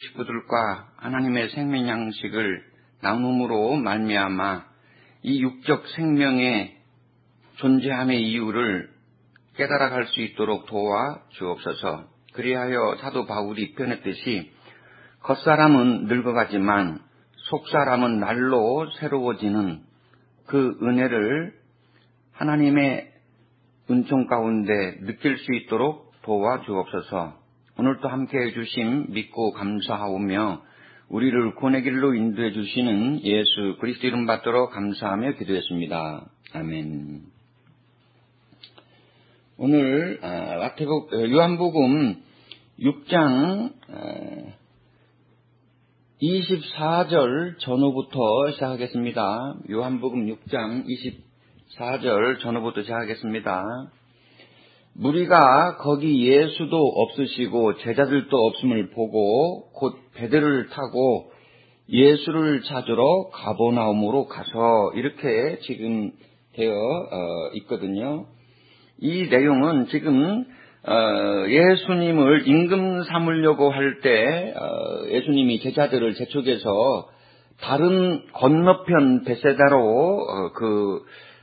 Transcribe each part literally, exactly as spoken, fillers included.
식구들과 하나님의 생명 양식을 나눔으로 말미암아 이 육적 생명의 존재함의 이유를 깨달아갈 수 있도록 도와 주옵소서. 그리하여 사도 바울이 표현했듯이 겉사람은 늙어가지만 속사람은 날로 새로워지는 그 은혜를 하나님의 은총 가운데 느낄 수 있도록 도와 주옵소서. 오늘도 함께해 주심 믿고 감사하오며 우리를 구원의 길로 인도해 주시는 예수 그리스도 이름 받들어 감사하며 기도했습니다. 아멘. 오늘 요한복음 육 장 이십사 절 전후부터 시작하겠습니다. 요한복음 육 장 이십사 절 전후부터 시작하겠습니다. 무리가 거기 예수도 없으시고 제자들도 없음을 보고 곧 배들을 타고 예수를 찾으러 가버나움으로 가서 이렇게 지금 되어 있거든요. 이 내용은 지금 예수님을 임금 삼으려고 할 때 예수님이 제자들을 재촉해서 다른 건너편 베세다로 그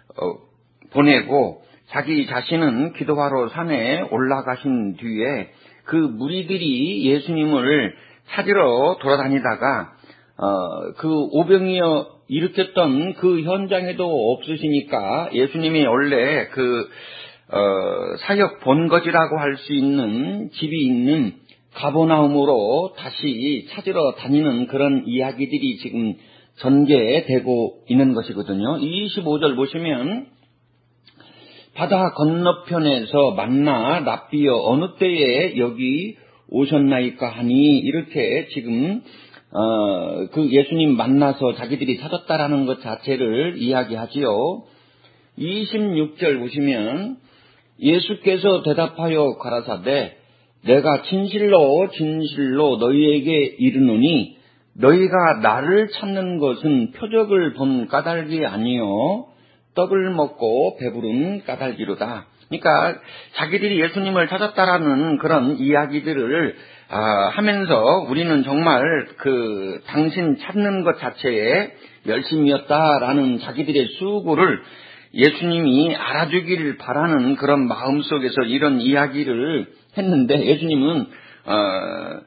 보내고 자기 자신은 기도하러 산에 올라가신 뒤에 그 무리들이 예수님을 찾으러 돌아다니다가 어, 그 오병이어 일으켰던 그 현장에도 없으시니까 예수님이 원래 그 어, 사역 본거지라고 할 수 있는 집이 있는 가버나움으로 다시 찾으러 다니는 그런 이야기들이 지금 전개되고 있는 것이거든요. 이십오 절 보시면 바다 건너편에서 만나 납비여 어느 때에 여기 오셨나이까 하니 이렇게 지금 어, 그 예수님 만나서 자기들이 찾았다라는 것 자체를 이야기하지요. 이십육 절 보시면 예수께서 대답하여 가라사대 내가 진실로 진실로 너희에게 이르노니 너희가 나를 찾는 것은 표적을 본 까닭이 아니요 떡을 먹고 배부른 까닭이로다. 그러니까 자기들이 예수님을 찾았다라는 그런 이야기들을 아, 하면서 우리는 정말 그 당신 찾는 것 자체에 열심이었다라는 자기들의 수고를 예수님이 알아주기를 바라는 그런 마음 속에서 이런 이야기를 했는데 예수님은 어,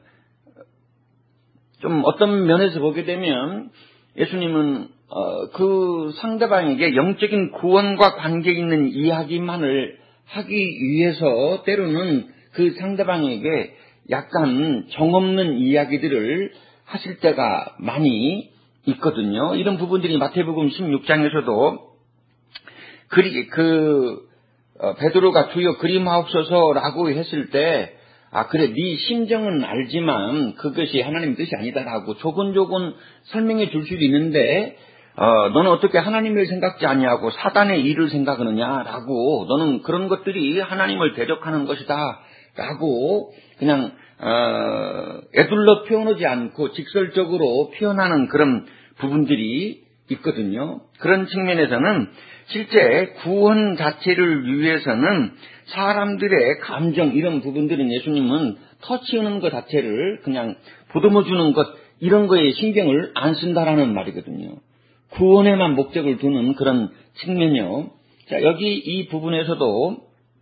좀 어떤 면에서 보게 되면 예수님은 어, 그 상대방에게 영적인 구원과 관계 있는 이야기만을 하기 위해서 때로는 그 상대방에게 약간 정없는 이야기들을 하실 때가 많이 있거든요. 이런 부분들이 마태복음 십육 장에서도 그리, 그 어, 베드로가 주여 그림하옵소서라고 했을 때 아 그래 네 심정은 알지만 그것이 하나님 뜻이 아니다라고 조곤조곤 설명해 줄 수도 있는데 어, 너는 어떻게 하나님을 생각지 아니하고 사단의 일을 생각하느냐라고 너는 그런 것들이 하나님을 대적하는 것이다 라고 그냥 어, 애둘러 표현하지 않고 직설적으로 표현하는 그런 부분들이 있거든요. 그런 측면에서는 실제 구원 자체를 위해서는 사람들의 감정 이런 부분들은 예수님은 터치하는 것 자체를 그냥 보듬어주는 것 이런 거에 신경을 안 쓴다라는 말이거든요. 구원에만 목적을 두는 그런 측면이요. 자, 여기 이 부분에서도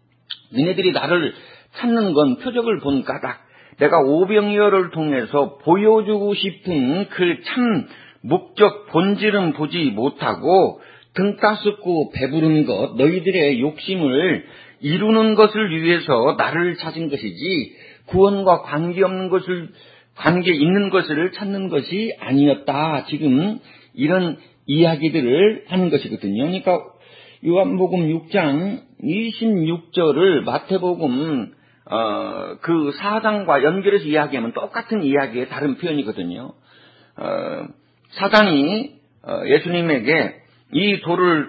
너네들이 나를 찾는 건 표적을 본 까닭 내가 오병이어를 통해서 보여주고 싶은 그 참 목적 본질은 보지 못하고 등 따숩고 배부른 것 너희들의 욕심을 이루는 것을 위해서 나를 찾은 것이지 구원과 관계없는 것을 관계 있는 것을 찾는 것이 아니었다. 지금 이런 이야기들을 하는 것이거든요. 그러니까 요한복음 육 장 이십육 절을 마태복음 어, 그 사 장과 연결해서 이야기하면 똑같은 이야기의 다른 표현이거든요. 어, 사단이 어, 예수님에게 이 돌을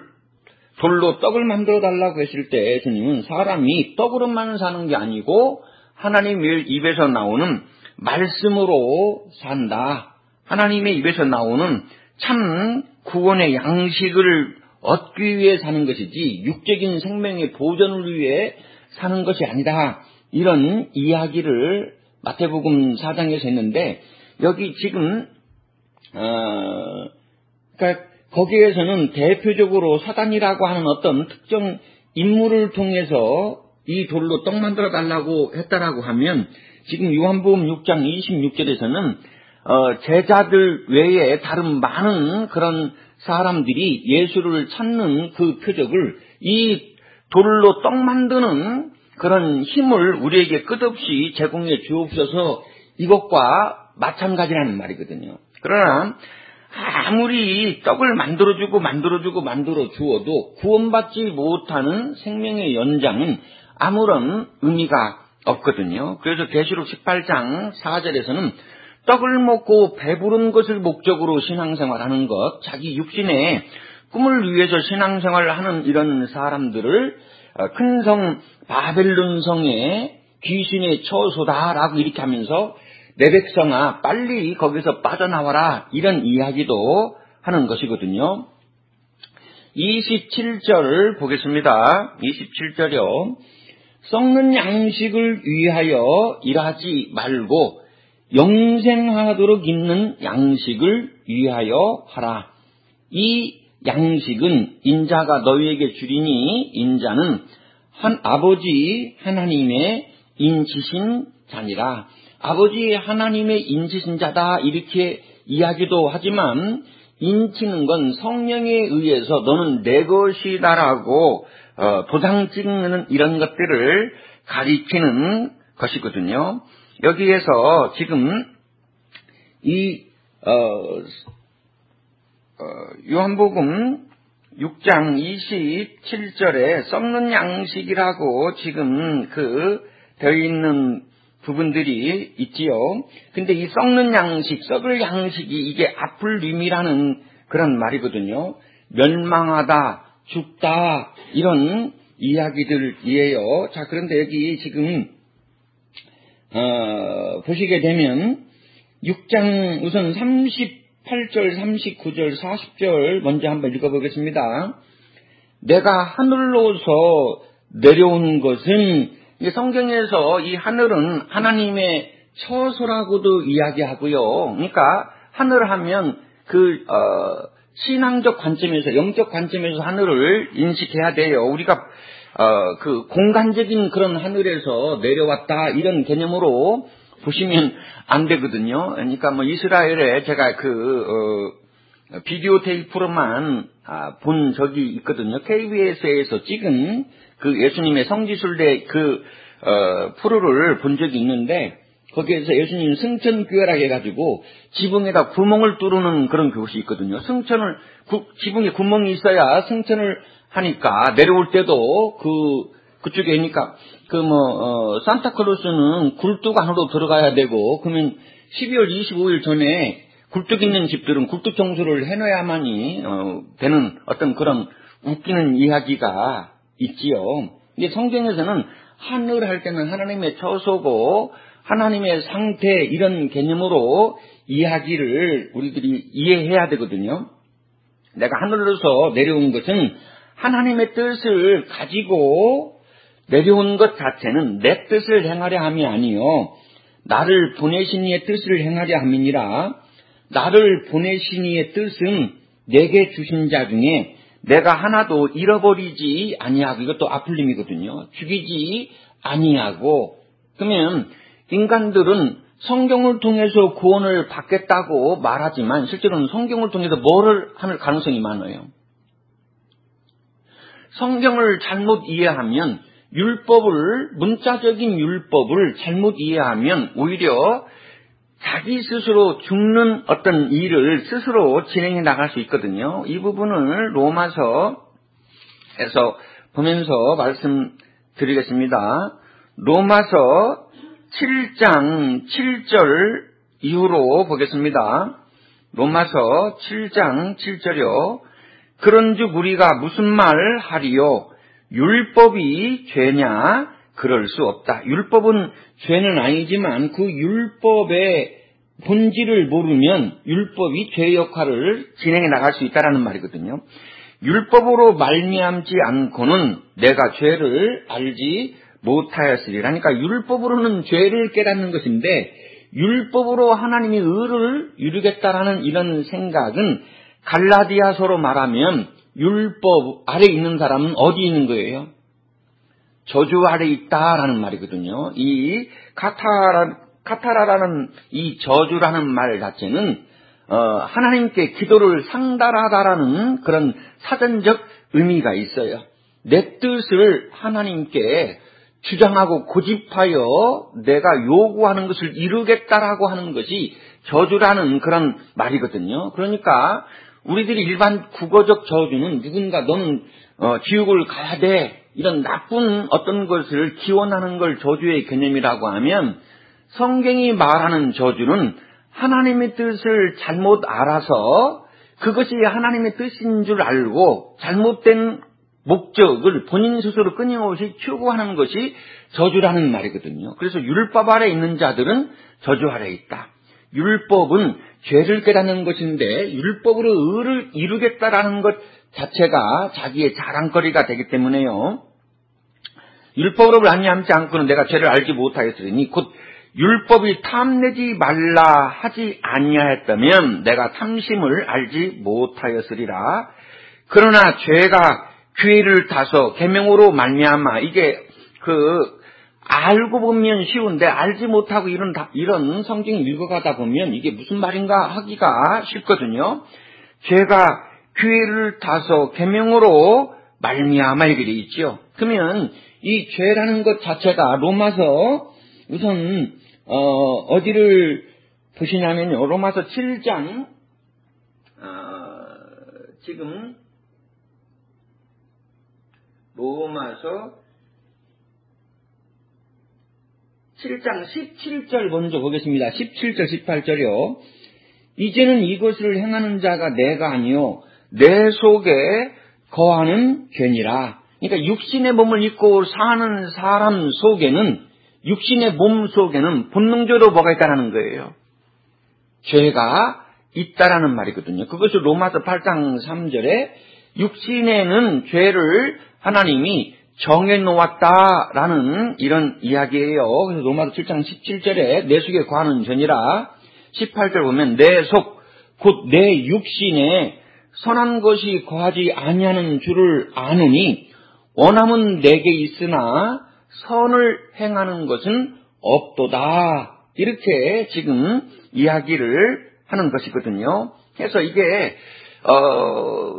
돌로 떡을 만들어 달라고 했을 때 예수님은 사람이 떡으로만 사는 게 아니고 하나님의 입에서 나오는 말씀으로 산다. 하나님의 입에서 나오는 참 구원의 양식을 얻기 위해 사는 것이지 육적인 생명의 보존을 위해 사는 것이 아니다. 이런 이야기를 마태복음 사 장에서 했는데 여기 지금 어, 그러니까 거기에서는 대표적으로 사단이라고 하는 어떤 특정 인물을 통해서 이 돌로 떡 만들어 달라고 했다라고 하면 지금 요한복음 육 장 이십육 절에서는 어, 제자들 외에 다른 많은 그런 사람들이 예수를 찾는 그 표적을 이 돌로 떡 만드는 그런 힘을 우리에게 끝없이 제공해 주옵소서 이것과 마찬가지라는 말이거든요. 그러나 아무리 떡을 만들어주고 만들어주고 만들어주어도 구원받지 못하는 생명의 연장은 아무런 의미가 없거든요. 그래서 계시록 십팔 장 사 절에서는 떡을 먹고 배부른 것을 목적으로 신앙생활하는 것, 자기 육신의 꿈을 위해서 신앙생활을 하는 이런 사람들을 큰 성 바벨론 성의 귀신의 처소다라고 이렇게 하면서 내 백성아 빨리 거기서 빠져나와라 이런 이야기도 하는 것이거든요. 이십칠 절 보겠습니다. 이십칠 절이요. 썩는 양식을 위하여 일하지 말고 영생하도록 있는 양식을 위하여 하라. 이 양식은 인자가 너희에게 주리니 인자는 한 아버지 하나님의 인치신 자니라. 아버지 하나님의 인치신 자다 이렇게 이야기도 하지만 인치는 건 성령에 의해서 너는 내 것이다라고 어, 도장 찍는 이런 것들을 가리키는 것이거든요. 여기에서 지금 이 어, 어, 요한복음 육 장 이십칠 절에 썩는 양식이라고 지금 그 되어 있는 부분들이 있지요. 근데 이 썩는 양식, 썩을 양식이 이게 아플림이라는 그런 말이거든요. 멸망하다, 죽다 이런 이야기들이에요. 자, 그런데 여기 지금 어, 보시게 되면 육 장 우선 삼십팔 절, 삼십구 절, 사십 절 먼저 한번 읽어보겠습니다. 내가 하늘로서 내려온 것은 성경에서 이 하늘은 하나님의 처소라고도 이야기하고요. 그러니까 하늘 하면 그 어, 신앙적 관점에서 영적 관점에서 하늘을 인식해야 돼요. 우리가 어, 그 공간적인 그런 하늘에서 내려왔다 이런 개념으로 보시면 안 되거든요. 그러니까 뭐 이스라엘에 제가 그 어, 비디오 테이프로만 아, 본 적이 있거든요. 케이비에스에서 찍은 그 예수님의 성지순례 그 어, 프로를 본 적이 있는데 거기에서 예수님 승천교회라고 해가지고 지붕에다 구멍을 뚫는 그런 그것이 있거든요. 승천을 구, 지붕에 구멍이 있어야 승천을 하니까 내려올 때도 그 그쪽에 있으니까 그 뭐 어, 산타클로스는 굴뚝 안으로 들어가야 되고 그러면 십이월 이십오일 전에 굴뚝 있는 집들은 굴뚝 청소를 해놔야만이 어, 되는 어떤 그런 웃기는 이야기가 있지요. 근데 성경에서는 하늘 할 때는 하나님의 처소고 하나님의 상태 이런 개념으로 이야기를 우리들이 이해해야 되거든요. 내가 하늘로서 내려온 것은 하나님의 뜻을 가지고 내려온 것 자체는 내 뜻을 행하려 함이 아니요 나를 보내신 이의 뜻을 행하려 함이니라. 나를 보내신 이의 뜻은 내게 주신 자 중에 내가 하나도 잃어버리지 아니하고 이것도 아플림이거든요. 죽이지 아니하고 그러면 인간들은 성경을 통해서 구원을 받겠다고 말하지만 실제로는 성경을 통해서 뭐를 할 가능성이 많아요. 성경을 잘못 이해하면 율법을 문자적인 율법을 잘못 이해하면 오히려 자기 스스로 죽는 어떤 일을 스스로 진행해 나갈 수 있거든요. 이 부분을 로마서에서 보면서 말씀드리겠습니다. 로마서 칠 장 칠 절 이후로 보겠습니다. 로마서 칠 장 칠 절이요. 그런즉 우리가 무슨 말 하리요? 율법이 죄냐? 그럴 수 없다. 율법은 죄는 아니지만 그 율법의 본질을 모르면 율법이 죄의 역할을 진행해 나갈 수 있다는 말이거든요. 율법으로 말미암지 않고는 내가 죄를 알지 못하였으리라. 그러니까 율법으로는 죄를 깨닫는 것인데 율법으로 하나님이 의를 이루겠다라는 이런 생각은 갈라디아서로 말하면 율법 아래 있는 사람은 어디 있는 거예요? 저주 아래 있다라는 말이거든요. 이 카타라, 카타라라는 이 저주라는 말 자체는 어, 하나님께 기도를 상달하다라는 그런 사전적 의미가 있어요. 내 뜻을 하나님께 주장하고 고집하여 내가 요구하는 것을 이루겠다라고 하는 것이 저주라는 그런 말이거든요. 그러니까 우리들이 일반 국어적 저주는 누군가 너는 어, 지옥을 가야 돼 이런 나쁜 어떤 것을 기원하는 걸 저주의 개념이라고 하면, 성경이 말하는 저주는 하나님의 뜻을 잘못 알아서 그것이 하나님의 뜻인 줄 알고 잘못된 목적을 본인 스스로 끊임없이 추구하는 것이 저주라는 말이거든요. 그래서 율법 아래 있는 자들은 저주 아래 있다. 율법은 죄를 깨닫는 것인데 율법으로 의를 이루겠다라는 것 자체가 자기의 자랑거리가 되기 때문에요. 율법으로 말미암지 않고는 내가 죄를 알지 못하였으니 곧 율법이 탐내지 말라 하지 아니하였다면 내가 탐심을 알지 못하였으리라. 그러나 죄가 기회를 타서 계명으로 말미암아, 이게 그 알고 보면 쉬운데 알지 못하고 이런 이런 성경 읽어가다 보면 이게 무슨 말인가 하기가 쉽거든요. 죄가 기회를 타서 계명으로 말미암아 이렇게 돼 있죠. 그러면 이 죄라는 것 자체가 로마서 우선 어, 어디를 보시냐면요, 로마서 칠 장 어, 지금 로마서 칠 장 십칠 절 먼저 보겠습니다. 십칠 절 십팔 절이요. 이제는 이것을 행하는 자가 내가 아니요 내 속에 거하는 죄니라. 그러니까 육신의 몸을 입고 사는 사람 속에는, 육신의 몸 속에는 본능적으로 뭐가 있다라는 거예요. 죄가 있다라는 말이거든요. 그것을 로마서 팔 장 삼 절에 육신에는 죄를 하나님이 정해놓았다라는 이런 이야기예요. 그래서 로마서 칠 장 십칠 절에 내 속에 거하는 죄니라. 십팔 절 보면 내 속, 곧 내 육신에 선한 것이 거하지 아니하는 줄을 아느니 원함은 내게 있으나 선을 행하는 것은 없도다. 이렇게 지금 이야기를 하는 것이거든요. 그래서 이게 어,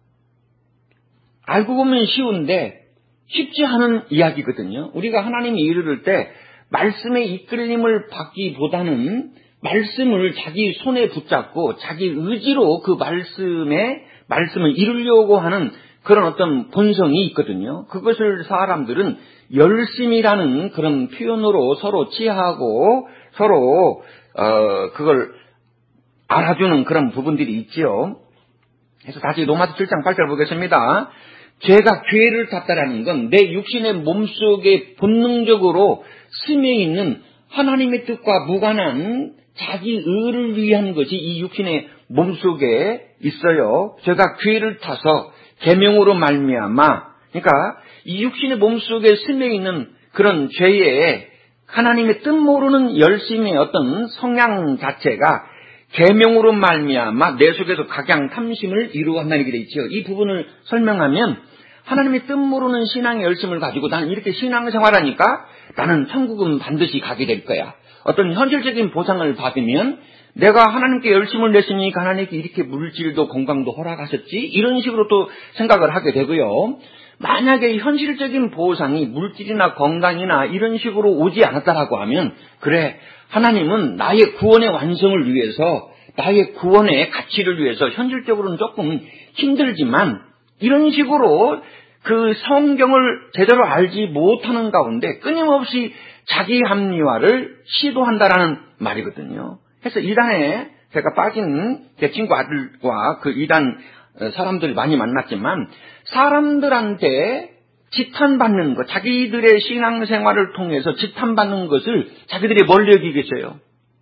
알고 보면 쉬운데 쉽지 않은 이야기거든요. 우리가 하나님이 이르를 때 말씀의 이끌림을 받기보다는 말씀을 자기 손에 붙잡고 자기 의지로 그 말씀에 말씀을 이루려고 하는 그런 어떤 본성이 있거든요. 그것을 사람들은 열심이라는 그런 표현으로 서로 치하하고 서로 어, 그걸 알아주는 그런 부분들이 있지요. 그래서 다시 로마서 칠 장 팔 절 보겠습니다. 죄가 기회를 탔다라는 건 내 육신의 몸속에 본능적으로 스며 있는 하나님의 뜻과 무관한 자기 의를 위한 것이 이 육신의 몸속에 있어요. 죄가 기회를 타서 계명으로 말미암아, 그러니까 이 육신의 몸속에 스며 있는 그런 죄의 하나님의 뜻 모르는 열심의 어떤 성향 자체가 계명으로 말미암아 내 속에서 각양 탐심을 이루어간다는 게 되어 있죠. 이 부분을 설명하면 하나님의 뜻 모르는 신앙의 열심을 가지고 나는 이렇게 신앙생활하니까 나는 천국은 반드시 가게 될 거야. 어떤 현실적인 보상을 받으면 내가 하나님께 열심을 냈으니까 하나님께 이렇게 물질도 건강도 허락하셨지, 이런 식으로 또 생각을 하게 되고요. 만약에 현실적인 보상이 물질이나 건강이나 이런 식으로 오지 않았다라고 하면, 그래, 하나님은 나의 구원의 완성을 위해서, 나의 구원의 가치를 위해서 현실적으로는 조금 힘들지만 이런 식으로 그 성경을 제대로 알지 못하는 가운데 끊임없이 자기 합리화를 시도한다라는 말이거든요. 그래서 이단에 제가 빠진 제 친구 아들과 그 이단 사람들을 많이 만났지만, 사람들한테 지탄받는 것, 자기들의 신앙생활을 통해서 지탄받는 것을 자기들이 뭘 여기겠어요?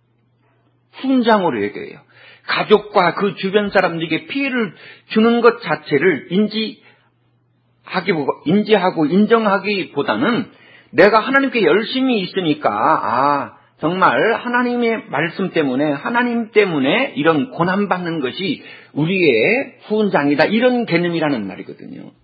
훈장으로 여겨요. 가족과 그 주변 사람들에게 피해를 주는 것 자체를 인지하기, 인지하고 인정하기보다는 내가 하나님께 열심히 있으니까, 아, 정말 하나님의 말씀 때문에, 하나님 때문에 이런 고난받는 것이 우리의 훈장이다, 이런 개념이라는 말이거든요.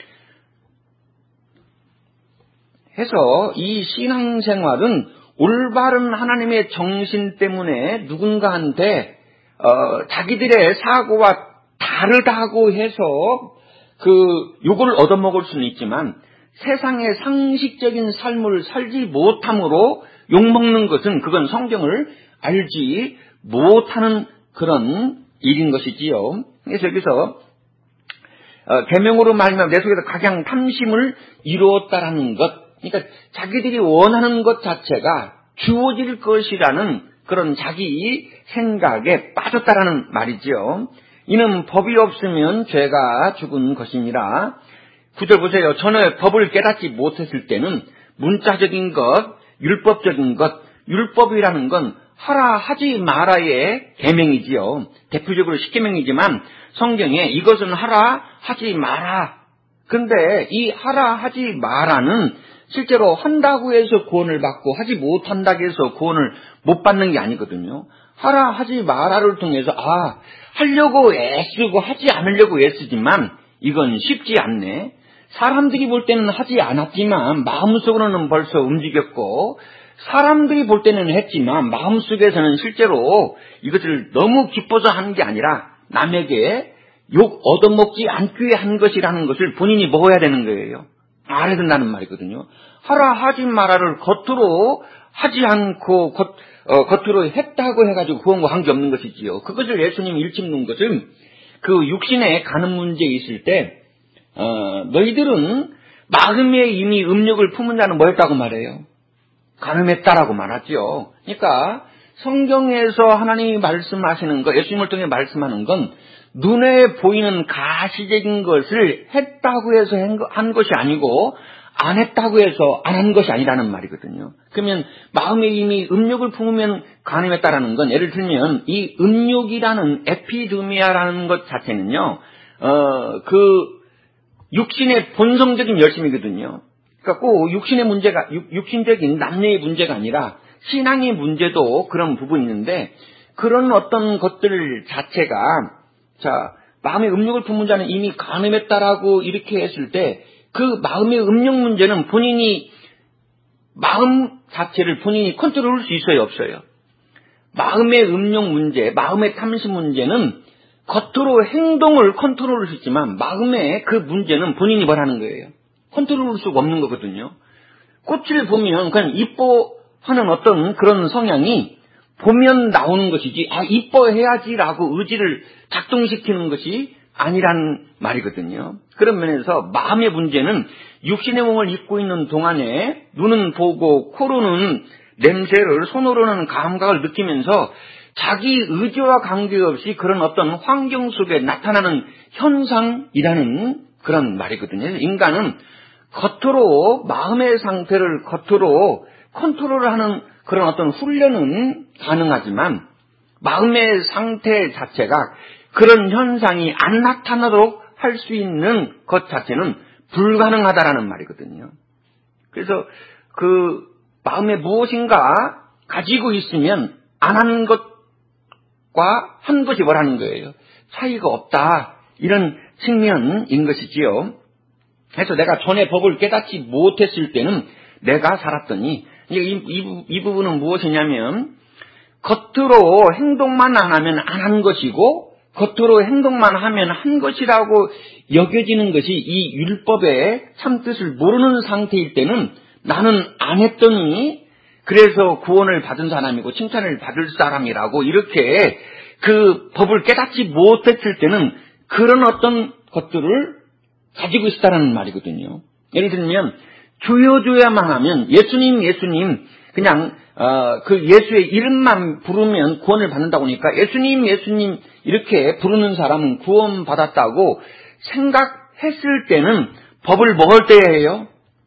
해서 이 신앙생활은 올바른 하나님의 정신 때문에 누군가한테 어, 자기들의 사고와 다르다고 해서 그 욕을 얻어먹을 수는 있지만, 세상의 상식적인 삶을 살지 못함으로 욕먹는 것은 그건 성경을 알지 못하는 그런 일인 것이지요. 그래서 여기서 어, 계명으로 말하면 내 속에서 각양 탐심을 이루었다라는 것, 그러니까 자기들이 원하는 것 자체가 주어질 것이라는 그런 자기 생각에 빠졌다라는 말이죠. 이는 법이 없으면 죄가 죽은 것이니라. 구절 보세요. 전에 법을 깨닫지 못했을 때는 문자적인 것, 율법적인 것, 율법이라는 건 하라 하지 마라의 계명이지요. 대표적으로 십계명이지만 성경에 이것은 하라 하지 마라. 근데 이 하라 하지 마라는 실제로 한다고 해서 구원을 받고 하지 못한다고 해서 구원을 못 받는 게 아니거든요. 하라 하지 마라를 통해서 아, 하려고 애쓰고 하지 않으려고 애쓰지만 이건 쉽지 않네. 사람들이 볼 때는 하지 않았지만 마음속으로는 벌써 움직였고, 사람들이 볼 때는 했지만 마음속에서는 실제로 이것을 너무 기뻐서 하는 게 아니라 남에게 욕 얻어먹지 않기 위해 한 것이라는 것을 본인이 먹어야 되는 거예요. 알아야 된다는 말이거든요. 하라 하지 마라를 겉으로 하지 않고 겉, 어, 겉으로 했다고 해가지고 구원과 관계없는 것이지요. 그것을 예수님이 일침놓은 것은 그 육신에 가는 문제에 있을 때 어, 너희들은 마음에 이미 음욕을 품은 자는 뭐였다고 말해요? 가늠했다라고 말하죠. 그러니까 성경에서 하나님이 말씀하시는 것, 예수님을 통해 말씀하는 건 눈에 보이는 가시적인 것을 했다고 해서 한 것이 아니고 안 했다고 해서 안 한 것이 아니라는 말이거든요. 그러면 마음에 이미 음욕을 품으면 가늠했다라는 건, 예를 들면 이 음욕이라는 에피드미아라는 것 자체는요, 어, 그 육신의 본성적인 열심이거든요. 그러니까 꼭 육신의 문제가, 육, 육신적인 남녀의 문제가 아니라 신앙의 문제도 그런 부분이 있는데, 그런 어떤 것들 자체가, 자, 마음의 음욕을 품은 자는 이미 간음했다라고 이렇게 했을 때, 그 마음의 음욕 문제는 본인이, 마음 자체를 본인이 컨트롤할 수 있어요, 없어요? 마음의 음욕 문제, 마음의 탐심 문제는 겉으로 행동을 컨트롤할 수 있지만 마음의 그 문제는 본인이 뭐라는 거예요? 컨트롤할 수가 없는 거거든요. 꽃을 보면 그냥 이뻐하는 어떤 그런 성향이 보면 나오는 것이지, 아, 이뻐해야지라고 의지를 작동시키는 것이 아니란 말이거든요. 그런 면에서 마음의 문제는 육신의 몸을 입고 있는 동안에 눈은 보고 코로는 냄새를, 손으로는 감각을 느끼면서 자기 의지와 관계없이 그런 어떤 환경 속에 나타나는 현상이라는 그런 말이거든요. 인간은 겉으로 마음의 상태를 겉으로 컨트롤하는 그런 어떤 훈련은 가능하지만 마음의 상태 자체가 그런 현상이 안 나타나도록 할 수 있는 것 자체는 불가능하다라는 말이거든요. 그래서 그 마음에 무엇인가 가지고 있으면 안 한 것과 한 것이 뭐라는 거예요? 차이가 없다, 이런 측면인 것이지요. 그래서 내가 전에 법을 깨닫지 못했을 때는 내가 살았더니, 이, 이, 이 부분은 무엇이냐면 겉으로 행동만 안 하면 안 한 것이고 겉으로 행동만 하면 한 것이라고 여겨지는 것이 이 율법의 참뜻을 모르는 상태일 때는 나는 안 했더니 그래서 구원을 받은 사람이고 칭찬을 받을 사람이라고 이렇게 그 법을 깨닫지 못했을 때는 그런 어떤 것들을 가지고 있다는 말이거든요. 예를 들면 주여 주여만 하면 예수님 예수님 그냥 어, 그 예수의 이름만 부르면 구원을 받는다고 하니까 예수님 예수님 이렇게 부르는 사람은 구원 받았다고 생각했을 때는 법을 먹을 때예요.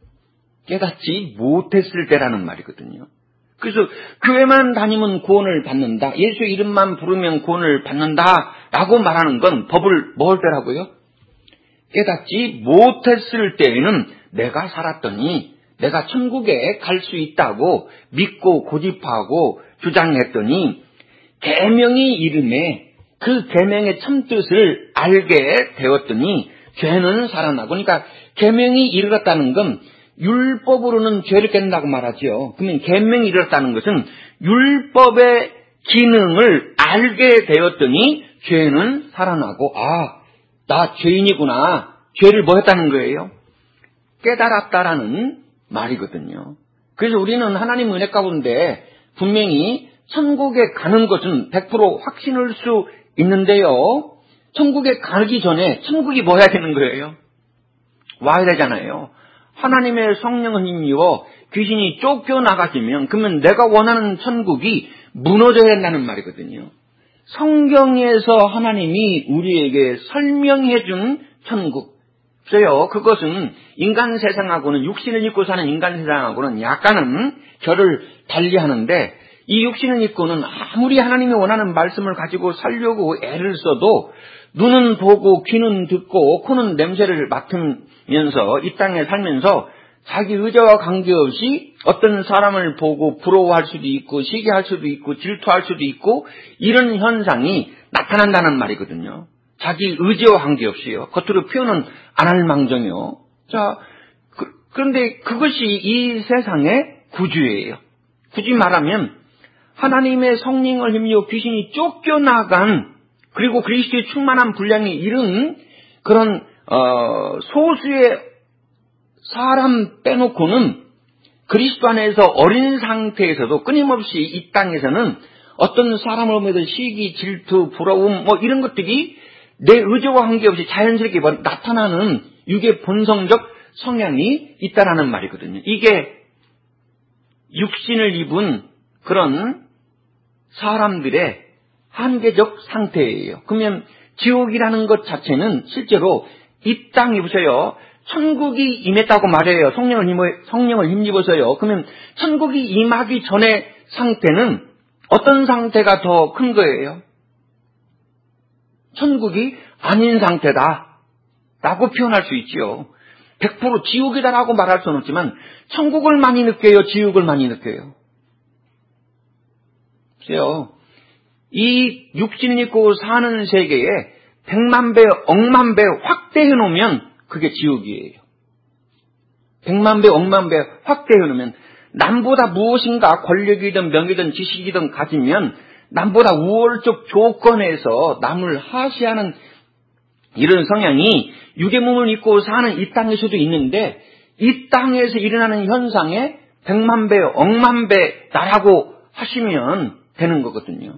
깨닫지 못했을 때라는 말이거든요. 그래서 교회만 다니면 구원을 받는다, 예수의 이름만 부르면 구원을 받는다라고 말하는 건 법을 먹을 때라고요. 깨닫지 못했을 때에는 내가 살았더니 내가 천국에 갈 수 있다고 믿고 고집하고 주장했더니 계명의 이름에 그 계명의 참뜻을 알게 되었더니 죄는 살아나고, 그러니까 계명이 이르렀다는 건 율법으로는 죄를 깬다고 말하지요. 그러면 계명이 이르렀다는 것은 율법의 기능을 알게 되었더니 죄는 살아나고, 아, 나 죄인이구나. 죄를 뭐 했다는 거예요? 깨달았다라는 말이거든요. 그래서 우리는 하나님 은혜 가운데 분명히 천국에 가는 것은 백 퍼센트 확신할 수 있는데요. 천국에 가기 전에 천국이 뭐 해야 되는 거예요? 와야 되잖아요. 하나님의 성령을 힘입어 귀신이 쫓겨나가시면 그러면 내가 원하는 천국이 무너져야 된다는 말이거든요. 성경에서 하나님이 우리에게 설명해 준 천국. 그래요. 그것은 인간 세상하고는, 육신을 입고 사는 인간 세상하고는 약간은 결을 달리하는데, 이 육신을 입고는 아무리 하나님이 원하는 말씀을 가지고 살려고 애를 써도 눈은 보고 귀는 듣고 코는 냄새를 맡으면서 이 땅에 살면서 자기 의지와 관계없이 어떤 사람을 보고 부러워할 수도 있고 시기할 수도 있고 질투할 수도 있고 이런 현상이 나타난다는 말이거든요. 자기 의지와 관계없이요. 겉으로 표현은 안 할 망정이요. 자, 그, 그런데 그것이 이 세상의 구주예요. 굳이 말하면 하나님의 성령을 힘입어 귀신이 쫓겨나간, 그리고 그리스도의 충만한 분량이 이른 그런 어, 소수의 사람 빼놓고는 그리스도 안에서 어린 상태에서도 끊임없이 이 땅에서는 어떤 사람을 보면 시기, 질투, 부러움 뭐 이런 것들이 내 의지와 관계없이 자연스럽게 나타나는 육의 본성적 성향이 있다라는 말이거든요. 이게 육신을 입은 그런 사람들의 한계적 상태예요. 그러면 지옥이라는 것 자체는 실제로 이 땅에 보세요. 천국이 임했다고 말해요. 성령을 힘입어, 성령을 힘입어서요. 그러면 천국이 임하기 전의 상태는 어떤 상태가 더 큰 거예요? 천국이 아닌 상태다 라고 표현할 수 있지요. 백 퍼센트 지옥이다라고 말할 수는 없지만 천국을 많이 느껴요? 지옥을 많이 느껴요? 보세요. 이 육신을 입고 사는 세계에 백만 배, 억만 배 확대해 놓으면 그게 지옥이에요. 백만 배, 억만 배 확대해 놓으면 남보다 무엇인가 권력이든 명예든 지식이든 가지면 남보다 우월적 조건에서 남을 하시하는 이런 성향이 육의 몸을 입고 사는 이 땅에서도 있는데, 이 땅에서 일어나는 현상에 백만 배, 억만 배 나라고 하시면 되는 거거든요.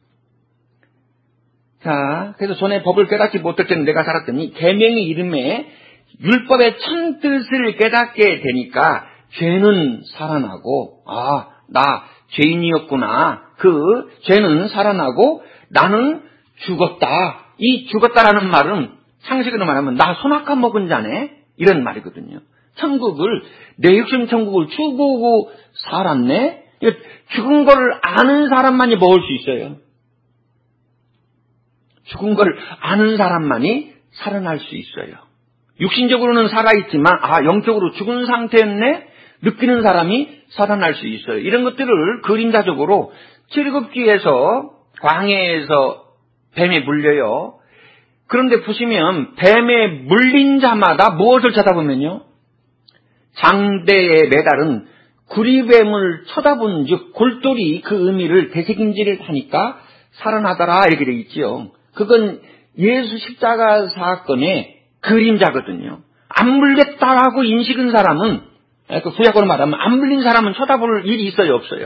자, 그래서 전에 법을 깨닫지 못할 때는 내가 살았더니 계명의 이름에 율법의 참 뜻을 깨닫게 되니까 죄는 살아나고, 아, 나 죄인이었구나. 그 죄는 살아나고 나는 죽었다. 이 죽었다라는 말은 상식으로 말하면 나 손아까 먹은 자네 이런 말이거든요. 천국을, 내 육신 천국을 추구하고 살았네. 죽은 걸 아는 사람만이 먹을 수 있어요. 죽은 걸 아는 사람만이 살아날 수 있어요. 육신적으로는 살아있지만 아, 영적으로 죽은 상태였네 느끼는 사람이 살아날 수 있어요. 이런 것들을 그림자적으로 칠급기에서 광야에서 뱀에 물려요. 그런데 보시면 뱀에 물린 자마다 무엇을 쳐다보면요, 장대에 매달은 구리뱀을 쳐다본 즉 골똘히 그 의미를 되새김질을 하니까 살아나더라 이렇게 되어 있지요. 그건 예수 십자가 사건의 그림자거든요. 안 물렸다라고 인식한 사람은, 그 구약으로 말하면 안 물린 사람은 쳐다볼 일이 있어요, 없어요?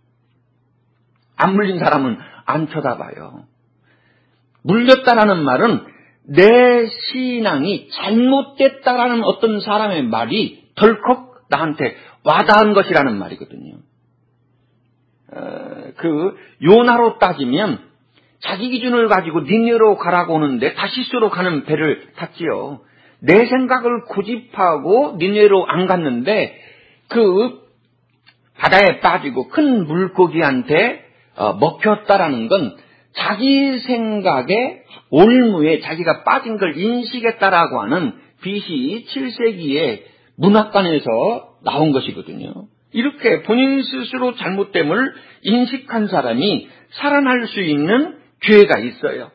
안 물린 사람은 안 쳐다봐요. 물렸다라는 말은 내 신앙이 잘못됐다라는 어떤 사람의 말이 덜컥 나한테 와닿은 것이라는 말이거든요. 어, 그 요나로 따지면 자기 기준을 가지고 니네로 가라고 오는데 다시스로 가는 배를 탔지요. 내 생각을 고집하고 니네로 안 갔는데 그 바다에 빠지고 큰 물고기한테 어, 먹혔다라는 건 자기 생각에 올무에 자기가 빠진 걸 인식했다라고 하는 비씨 칠 세기의 문학관에서 나온 것이거든요. 이렇게 본인 스스로 잘못됨을 인식한 사람이 살아날 수 있는 기회가 있어요.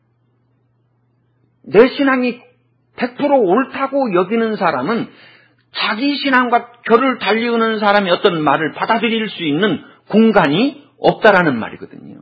내 신앙이 백 퍼센트 옳다고 여기는 사람은 자기 신앙과 결을 달리우는 사람의 어떤 말을 받아들일 수 있는 공간이 없다라는 말이거든요.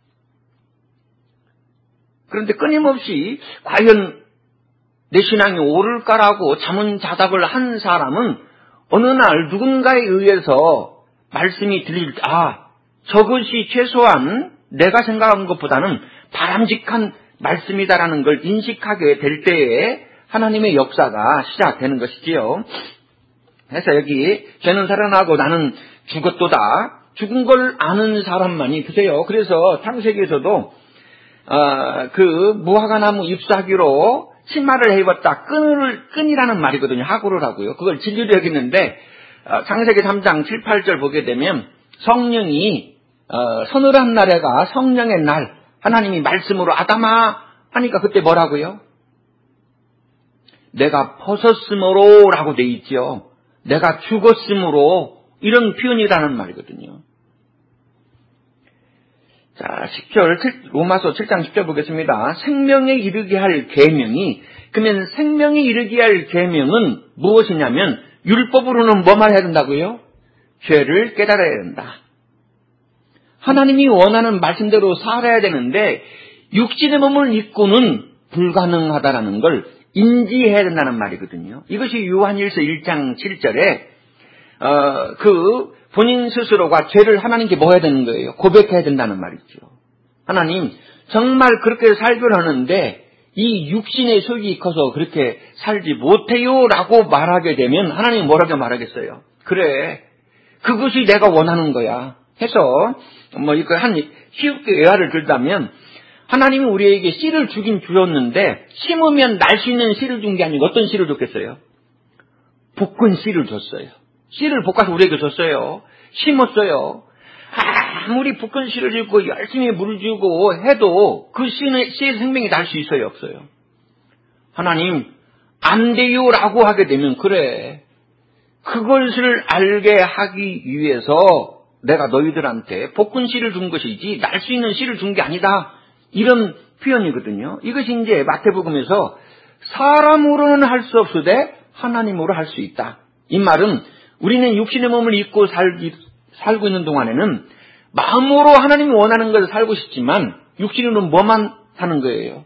그런데 끊임없이 과연 내 신앙이 옳을까라고 자문자답을 한 사람은 어느 날 누군가에 의해서 말씀이 들릴 때, 아, 저것이 최소한 내가 생각한 것보다는 바람직한 말씀이다라는 걸 인식하게 될 때에 하나님의 역사가 시작되는 것이지요. 그래서 여기 죄는 살아나고 나는 죽었도다. 죽은 걸 아는 사람만이 보세요. 그래서 창세기에서도 어, 그 무화과나무 잎사귀로 치마를 해 입었다. 끈을, 끈이라는 말이거든요. 하고를 하고요. 그걸 진리로 여기는데 어, 창세기 삼 장 칠, 팔 절 보게 되면 성령이 어, 서늘한 날에가 성령의 날, 하나님이 말씀으로 아담아 하니까 그때 뭐라고요? 내가 벗었으므로 라고 돼 있죠. 내가 죽었으므로, 이런 표현이라는 말이거든요. 자, 십 절, 로마서 칠 장 십 절 보겠습니다. 생명에 이르게 할 계명이, 그러면 생명에 이르게 할 계명은 무엇이냐면 율법으로는 뭐만 해야 된다고요? 죄를 깨달아야 된다. 하나님이 원하는 말씀대로 살아야 되는데 육신의 몸을 입고는 불가능하다라는 걸 인지해야 된다는 말이거든요. 이것이 요한일서 일 장 칠 절에 어, 그 본인 스스로가 죄를 하나님께 뭐 해야 되는 거예요? 고백해야 된다는 말이죠. 하나님, 정말 그렇게 살기를 하는데 이 육신의 속이 커서 그렇게 살지 못해요 라고 말하게 되면 하나님 뭐라고 말하겠어요? 그래, 그것이 내가 원하는 거야 해서 뭐 이거 한 쉽게 예화를 들자면, 하나님이 우리에게 씨를 주긴 주었는데 심으면 날 수 있는 씨를 준 게 아니고 어떤 씨를 줬겠어요? 볶은 씨를 줬어요. 씨를 볶아서 우리에게 줬어요. 심었어요. 아무리 볶은 씨를 주고 열심히 물을 주고 해도 그 씨는, 씨의 생명이 날 수 있어요, 없어요? 하나님, 안 돼요 라고 하게 되면, 그래, 그것을 알게 하기 위해서 내가 너희들한테 볶은 씨를 준 것이지 날 수 있는 씨를 준 게 아니다, 이런 표현이거든요. 이것이 이제 마태복음에서 사람으로는 할 수 없으되 하나님으로 할 수 있다. 이 말은 우리는 육신의 몸을 입고 살기, 살고 있는 동안에는 마음으로 하나님이 원하는 것을 살고 싶지만 육신으로는 뭐만 사는 거예요?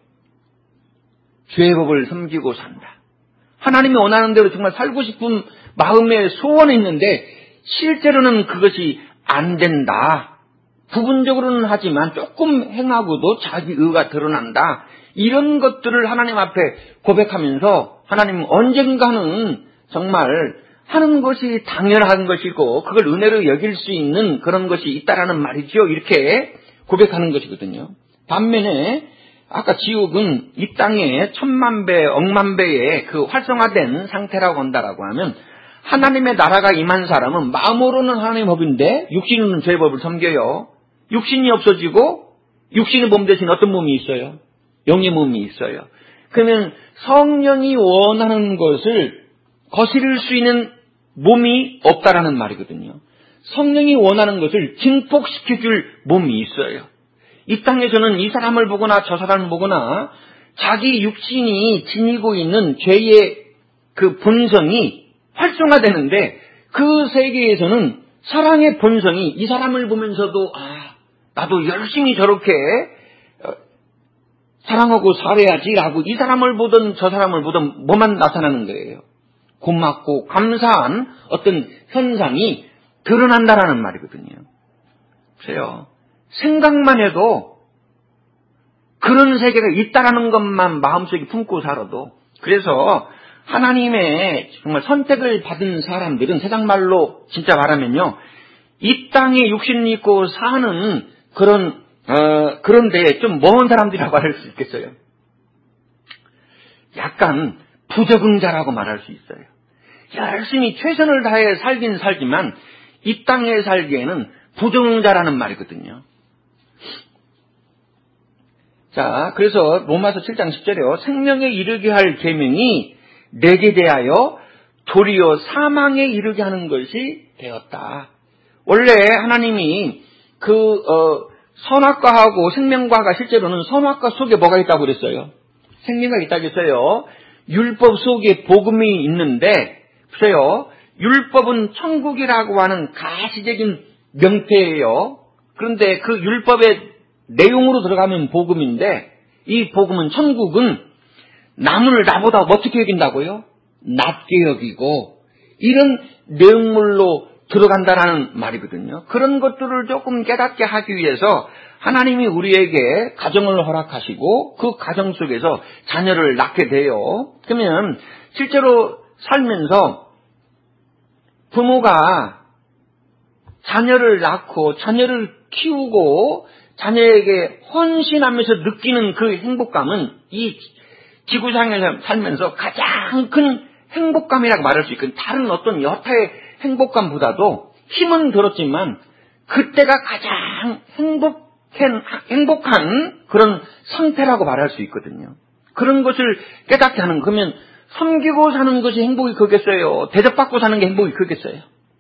죄의 법을 섬기고 산다. 하나님이 원하는 대로 정말 살고 싶은 마음의 소원이 있는데 실제로는 그것이 안 된다. 부분적으로는 하지만 조금 행하고도 자기 의가 드러난다. 이런 것들을 하나님 앞에 고백하면서 하나님은 언젠가는 정말 하는 것이 당연한 것이고 그걸 은혜로 여길 수 있는 그런 것이 있다라는 말이죠. 이렇게 고백하는 것이거든요. 반면에 아까 지옥은 이 땅에 천만 배, 억만 배의 그 활성화된 상태라고 한다라고 하면, 하나님의 나라가 임한 사람은 마음으로는 하나님의 법인데 육신으로는 죄의 법을 섬겨요. 육신이 없어지고 육신의 몸 대신 어떤 몸이 있어요? 영의 몸이 있어요. 그러면 성령이 원하는 것을 거스릴 수 있는 몸이 없다라는 말이거든요. 성령이 원하는 것을 증폭시켜줄 몸이 있어요. 이 땅에서는 이 사람을 보거나 저 사람을 보거나 자기 육신이 지니고 있는 죄의 그 본성이 활성화되는데, 그 세계에서는 사랑의 본성이 이 사람을 보면서도 아, 나도 열심히 저렇게 사랑하고 살아야지라고 이 사람을 보든 저 사람을 보든 뭐만 나타나는 거예요? 고맙고 감사한 어떤 현상이 드러난다라는 말이거든요. 보세요. 생각만 해도 그런 세계가 있다라는 것만 마음속에 품고 살아도, 그래서 하나님의 정말 선택을 받은 사람들은 세상 말로 진짜 말하면요, 이 땅에 육신을 입고 사는 그런 어, 그런데 좀 먼 사람들이라고 말할 수 있겠어요. 약간 부적응자라고 말할 수 있어요. 열심히 최선을 다해 살긴 살지만 이 땅에 살기에는 부적응자라는 말이거든요. 자, 그래서 로마서 칠 장 십 절에요. 생명에 이르게 할 계명이 내게 대하여 도리어 사망에 이르게 하는 것이 되었다. 원래 하나님이 그 어, 선악과하고 생명과가 실제로는 선악과 속에 뭐가 있다고 그랬어요? 생명과 있다고 했어요. 율법 속에 복음이 있는데 보세요. 율법은 천국이라고 하는 가시적인 명패예요. 그런데 그 율법의 내용으로 들어가면 복음인데 이 복음은 천국은 남을 나보다 어떻게 여긴다고요? 낮게 여기고 이런 내용물로 들어간다라는 말이거든요. 그런 것들을 조금 깨닫게 하기 위해서 하나님이 우리에게 가정을 허락하시고 그 가정 속에서 자녀를 낳게 돼요. 그러면 실제로 살면서 부모가 자녀를 낳고 자녀를 키우고 자녀에게 헌신하면서 느끼는 그 행복감은 이 지구상에 살면서 가장 큰 행복감이라고 말할 수 있거든요. 다른 어떤 여타의 행복감보다도 힘은 들었지만 그때가 가장 행복한, 행복한 그런 상태라고 말할 수 있거든요. 그런 것을 깨닫게 하는, 그러면 섬기고 사는 것이 행복이 크겠어요? 대접받고 사는 게 행복이 크겠어요?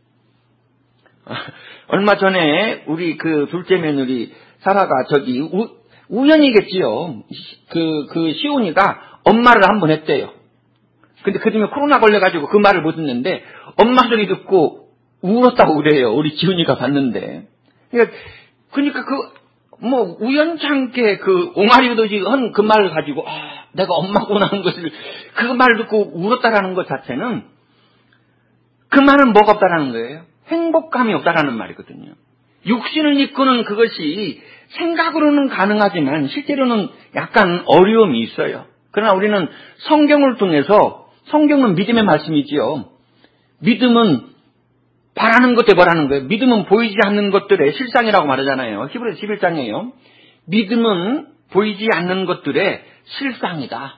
얼마 전에 우리 그 둘째 며느리 사라가 저기 우, 우연이겠지요. 그, 그 시온이가 엄마를 한 번 했대요. 근데 그 중에 코로나 걸려가지고 그 말을 못 듣는데 엄마 소리 듣고 울었다고 그래요. 우리 지훈이가 봤는데. 그러니까, 그러니까 그, 뭐, 우연찮게 그 옹알이듯이 한 그 말을 가지고, 아, 내가 엄마구나 하는 것을, 그 말 듣고 울었다라는 것 자체는 그 말은 뭐가 없다라는 거예요? 행복감이 없다라는 말이거든요. 육신을 이끄는 그것이 생각으로는 가능하지만 실제로는 약간 어려움이 있어요. 그러나 우리는 성경을 통해서, 성경은 믿음의 말씀이지요. 믿음은 바라는 것에 뭐라는 거예요? 믿음은 보이지 않는 것들의 실상이라고 말하잖아요. 히브리서 십일 장이에요. 믿음은 보이지 않는 것들의 실상이다.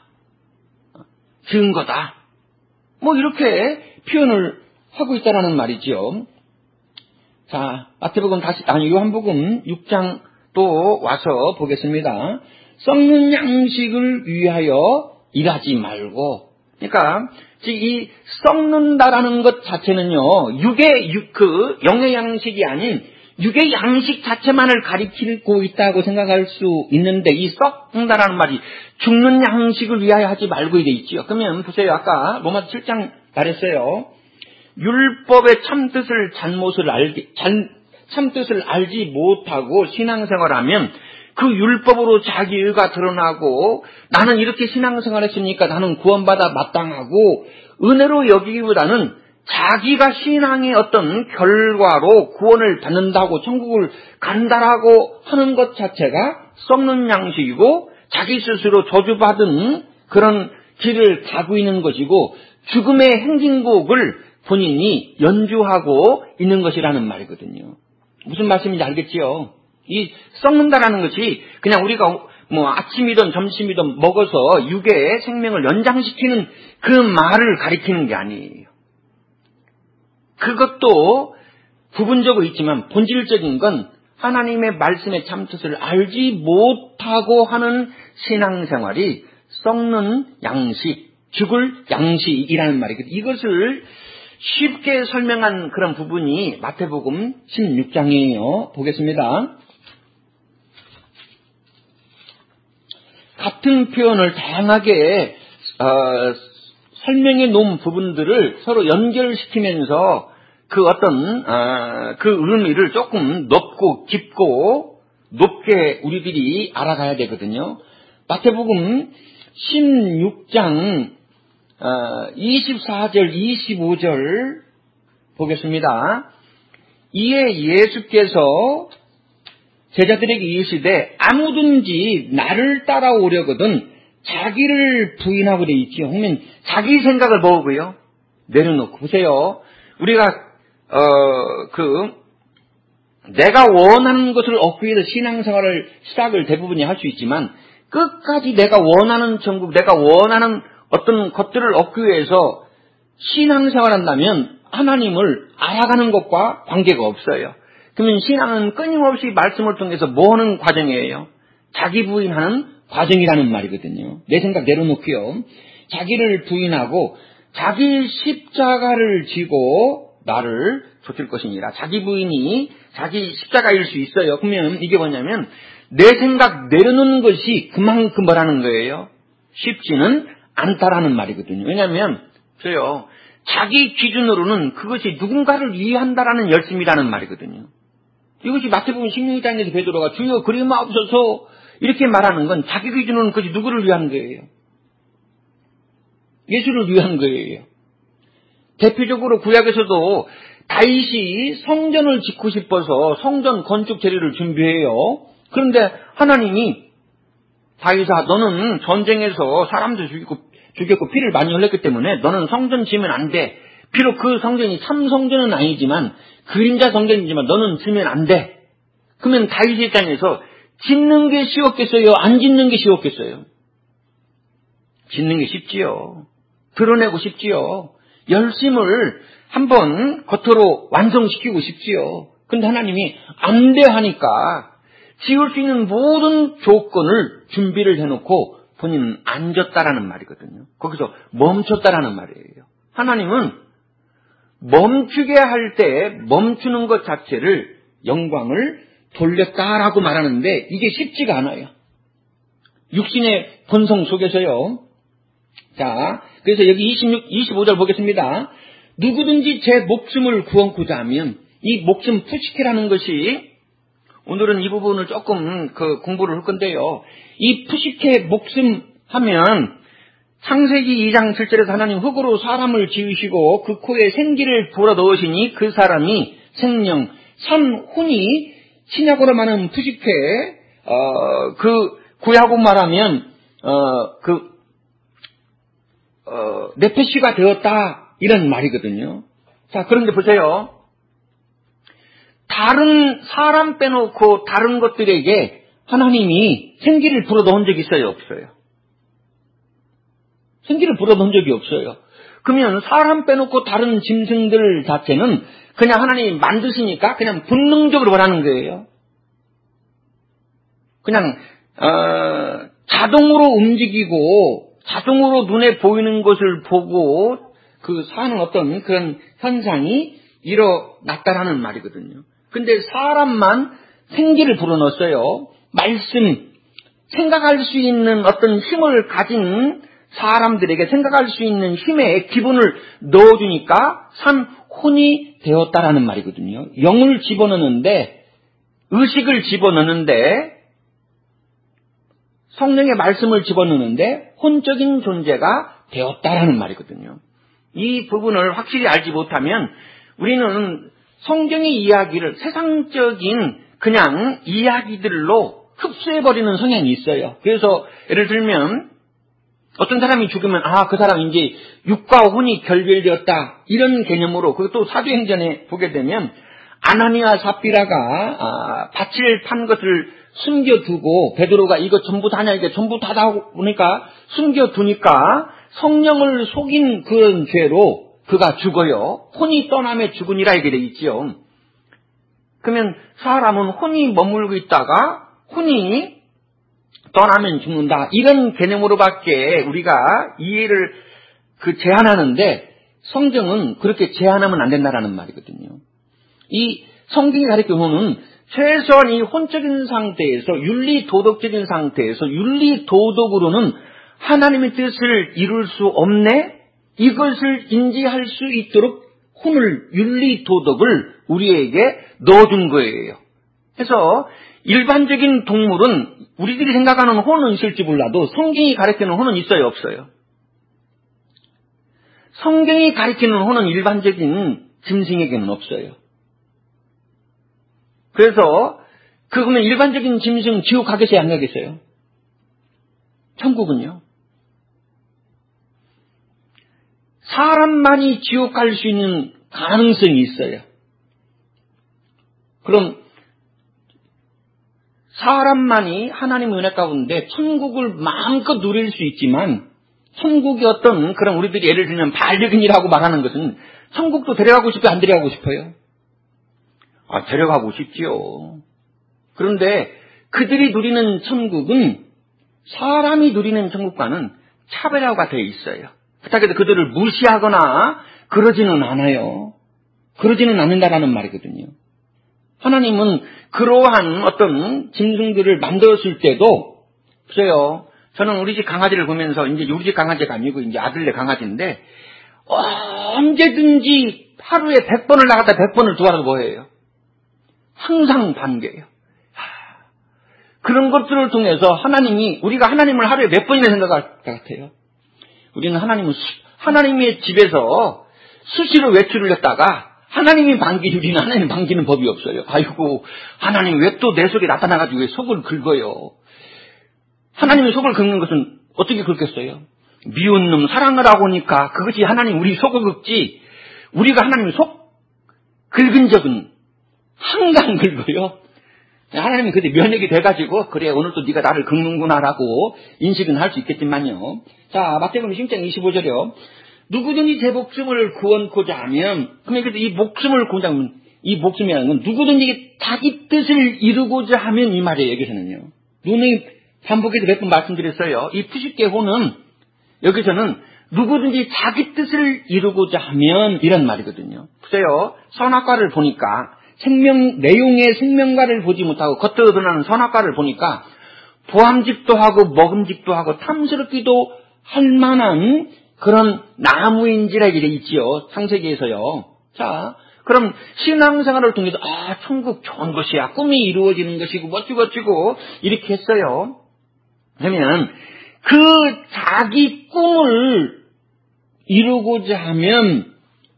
증거다. 뭐 이렇게 표현을 하고 있다라는 말이지요. 자, 마태복음 다시, 아니, 요한복음 육 장 또 와서 보겠습니다. 썩는 양식을 위하여 일하지 말고. 그러니까, 이 썩는다라는 것 자체는요, 육의, 육, 그, 영의 양식이 아닌 육의 양식 자체만을 가리키고 있다고 생각할 수 있는데, 이 썩는다라는 말이 죽는 양식을 위하여 하지 말고 이래 있지요. 그러면 보세요. 아까 로마서 칠 장 말했어요. 율법의 참뜻을 잘못을 알기, 잘, 참뜻을 알지 못하고 신앙생활하면 그 율법으로 자기 의가 드러나고 나는 이렇게 신앙생활했으니까 나는 구원받아 마땅하고 은혜로 여기기보다는 자기가 신앙의 어떤 결과로 구원을 받는다고 천국을 간다라고 하는 것 자체가 썩는 양식이고 자기 스스로 저주받은 그런 길을 가고 있는 것이고 죽음의 행진곡을 본인이 연주하고 있는 것이라는 말이거든요. 무슨 말씀인지 알겠지요? 이 썩는다라는 것이 그냥 우리가 뭐 아침이든 점심이든 먹어서 육의 생명을 연장시키는 그 말을 가리키는 게 아니에요. 그것도 부분적으로 있지만 본질적인 건 하나님의 말씀의 참뜻을 알지 못하고 하는 신앙생활이 썩는 양식, 죽을 양식이라는 말이거든요. 이것을 쉽게 설명한 그런 부분이 마태복음 십육 장이에요. 보겠습니다. 같은 표현을 다양하게 어, 설명해 놓은 부분들을 서로 연결시키면서 그 어떤 어, 그 의미를 조금 높고 깊고 높게 우리들이 알아가야 되거든요. 마태복음 십육 장 어, 이십사 절 이십오 절 보겠습니다. 이에 예수께서 제자들에게 이르시되 아무든지 나를 따라오려거든 자기를 부인하고 돼 있지요. 그러면 자기 생각을 모으고요. 내려놓고 보세요. 우리가 어, 그 내가 원하는 것을 얻기 위해서 신앙생활을 시작을 대부분이 할 수 있지만 끝까지 내가 원하는 천국, 내가 원하는 어떤 것들을 얻기 위해서 신앙생활한다면 하나님을 알아가는 것과 관계가 없어요. 그러면 신앙은 끊임없이 말씀을 통해서 뭐 하는 과정이에요? 자기 부인하는 과정이라는 말이거든요. 내 생각 내려놓고요. 자기를 부인하고 자기 십자가를 지고 나를 쫓을 것이니라. 자기 부인이 자기 십자가일 수 있어요. 그러면 이게 뭐냐면 내 생각 내려놓는 것이 그만큼 뭐라는 거예요? 쉽지는 않다라는 말이거든요. 왜냐하면 저요, 자기 기준으로는 그것이 누군가를 위한다라는 열심이라는 말이거든요. 이것이 마태복음 십육 장에서 베드로가 주여 그리 마옵소서 이렇게 말하는 건 자기 기준으로는 그것이 누구를 위한 거예요? 예수를 위한 거예요. 대표적으로 구약에서도 다윗이 성전을 짓고 싶어서 성전 건축 재료를 준비해요. 그런데 하나님이 다윗아 너는 전쟁에서 사람들 죽이고, 죽였고 피를 많이 흘렸기 때문에 너는 성전 지으면 안 돼. 비록 그 성전이 참 성전은 아니지만 그림자 성전이지만 너는 지으면 안 돼. 그러면 다윗 입장에서 짓는 게 쉬웠겠어요? 안 짓는 게 쉬웠겠어요? 짓는 게 쉽지요. 드러내고 싶지요. 열심을 한번 겉으로 완성시키고 싶지요. 근데 하나님이 안 돼 하니까 지을 수 있는 모든 조건을 준비를 해놓고 본인은 앉았다라는 말이거든요. 거기서 멈췄다라는 말이에요. 하나님은 멈추게 할 때 멈추는 것 자체를 영광을 돌렸다라고 말하는데 이게 쉽지가 않아요. 육신의 본성 속에서요. 자, 그래서 여기 이십육, 이십오 절 보겠습니다. 누구든지 제 목숨을 구원고자 하면 이 목숨 푸시케라는 것이 오늘은 이 부분을 조금 그 공부를 할 건데요. 이 푸시케 목숨 하면 창세기 이 장 칠 절에서 하나님 흙으로 사람을 지으시고 그 코에 생기를 불어넣으시니 그 사람이 생명, 삼훈이 신약으로 말하는 푸시케, 어, 그 구약으로 말하면 어, 그 어, 네페시가 되었다 이런 말이거든요. 자, 그런데 보세요. 다른 사람 빼놓고 다른 것들에게 하나님이 생기를 불어넣은 적이 있어요? 없어요? 생기를 불어넣은 적이 없어요. 그러면 사람 빼놓고 다른 짐승들 자체는 그냥 하나님이 만드시니까 그냥 본능적으로 원하는 거예요. 그냥 어, 자동으로 움직이고 자동으로 눈에 보이는 것을 보고 그 사는 어떤 그런 현상이 일어났다라는 말이거든요. 근데 사람만 생기를 불어넣었어요. 말씀, 생각할 수 있는 어떤 힘을 가진 사람들에게 생각할 수 있는 힘의 기분을 넣어주니까 삼혼이 되었다라는 말이거든요. 영을 집어넣는데, 의식을 집어넣는데, 성령의 말씀을 집어넣는데 혼적인 존재가 되었다라는 말이거든요. 이 부분을 확실히 알지 못하면 우리는 성경의 이야기를 세상적인 그냥 이야기들로 흡수해버리는 성향이 있어요. 그래서 예를 들면 어떤 사람이 죽으면 아, 그 사람 이제 육과 혼이 결별되었다 이런 개념으로 그것도 사도행전에 보게 되면 아나니아 삽비라가 아, 밭을 판 것을 숨겨두고 베드로가 이거 전부 다냐 이게 전부 다다 보니까 숨겨두니까 성령을 속인 그런 죄로 그가 죽어요. 혼이 떠남에 죽으니라 이게 돼 있지요. 그러면 사람은 혼이 머물고 있다가 혼이 떠나면 죽는다 이런 개념으로밖에 우리가 이해를 그 제한하는데 성경은 그렇게 제한하면 안 된다라는 말이거든요. 이 성경이 가르치는 혼은 최소한 이 혼적인 상태에서 윤리 도덕적인 상태에서 윤리 도덕으로는 하나님의 뜻을 이룰 수 없네? 이것을 인지할 수 있도록 혼을 윤리 도덕을 우리에게 넣어준 거예요. 그래서 일반적인 동물은 우리들이 생각하는 혼은 있을지 몰라도 성경이 가르치는 혼은 있어요, 없어요? 성경이 가르치는 혼은 일반적인 짐승에게는 없어요. 그래서 그러면 일반적인 짐승 지옥 가겠어요, 안 가겠어요? 천국은요? 사람만이 지옥 갈 수 있는 가능성이 있어요. 그럼 사람만이 하나님의 은혜 가운데 천국을 마음껏 누릴 수 있지만 천국이 어떤 그런 우리들이 예를 들면 반려견이라고 말하는 것은 천국도 데려가고 싶어요, 안 데려가고 싶어요? 아, 데려가고 싶지요. 그런데 그들이 누리는 천국은 사람이 누리는 천국과는 차별화가 되어 있어요. 그렇다고 해서 그들을 무시하거나 그러지는 않아요. 그러지는 않는다라는 말이거든요. 하나님은 그러한 어떤 짐승들을 만들었을 때도, 보세요. 저는 우리 집 강아지를 보면서, 이제 우리 집 강아지가 아니고 이제 아들네 강아지인데, 언제든지 하루에 백 번을 나갔다 백 번을 들어와도 뭐예요? 항상 반겨요. 그런 것들을 통해서 하나님이, 우리가 하나님을 하루에 몇 번이나 생각할 것 같아요? 우리는 하나님은, 수, 하나님의 집에서 수시로 외출을 했다가, 하나님이 반기지, 우리는 하나님 반기는 법이 없어요. 아이고, 하나님 왜 또 내 속에 나타나가지고 왜 속을 긁어요? 하나님의 속을 긁는 것은 어떻게 긁겠어요? 미운 놈 사랑을 하고 오니까 그것이 하나님 우리 속을 긁지, 우리가 하나님의 속 긁은 적은 항상 긁어요. 하나님은 그때 면역이 돼가지고, 그래 오늘 또 네가 나를 긁는구나라고 인식은 할 수 있겠지만요. 자, 마태복음 십 장 이십오 절이요. 누구든지 제 목숨을 구원코자 하면, 그러면 이 목숨을 구원코자 하면, 이 목숨이라는 건 누구든지 자기 뜻을 이루고자 하면 이 말이에요. 여기서는요. 눈이 반복해서 몇 번 말씀드렸어요. 이 푸시케호는 여기서는 누구든지 자기 뜻을 이루고자 하면 이런 말이거든요. 보세요. 선악과를 보니까 생명, 내용의 생명과를 보지 못하고 겉으로 드러나는 선악과를 보니까 보암직도 하고 먹음직도 하고 탐스럽기도 할 만한 그런 나무인지라 이렇게 있지요. 창세기에서요. 자, 그럼 신앙생활을 통해서 아, 천국 좋은 것이야. 꿈이 이루어지는 것이고 멋지고 멋지고 이렇게 했어요. 그러면 그 자기 꿈을 이루고자 하면,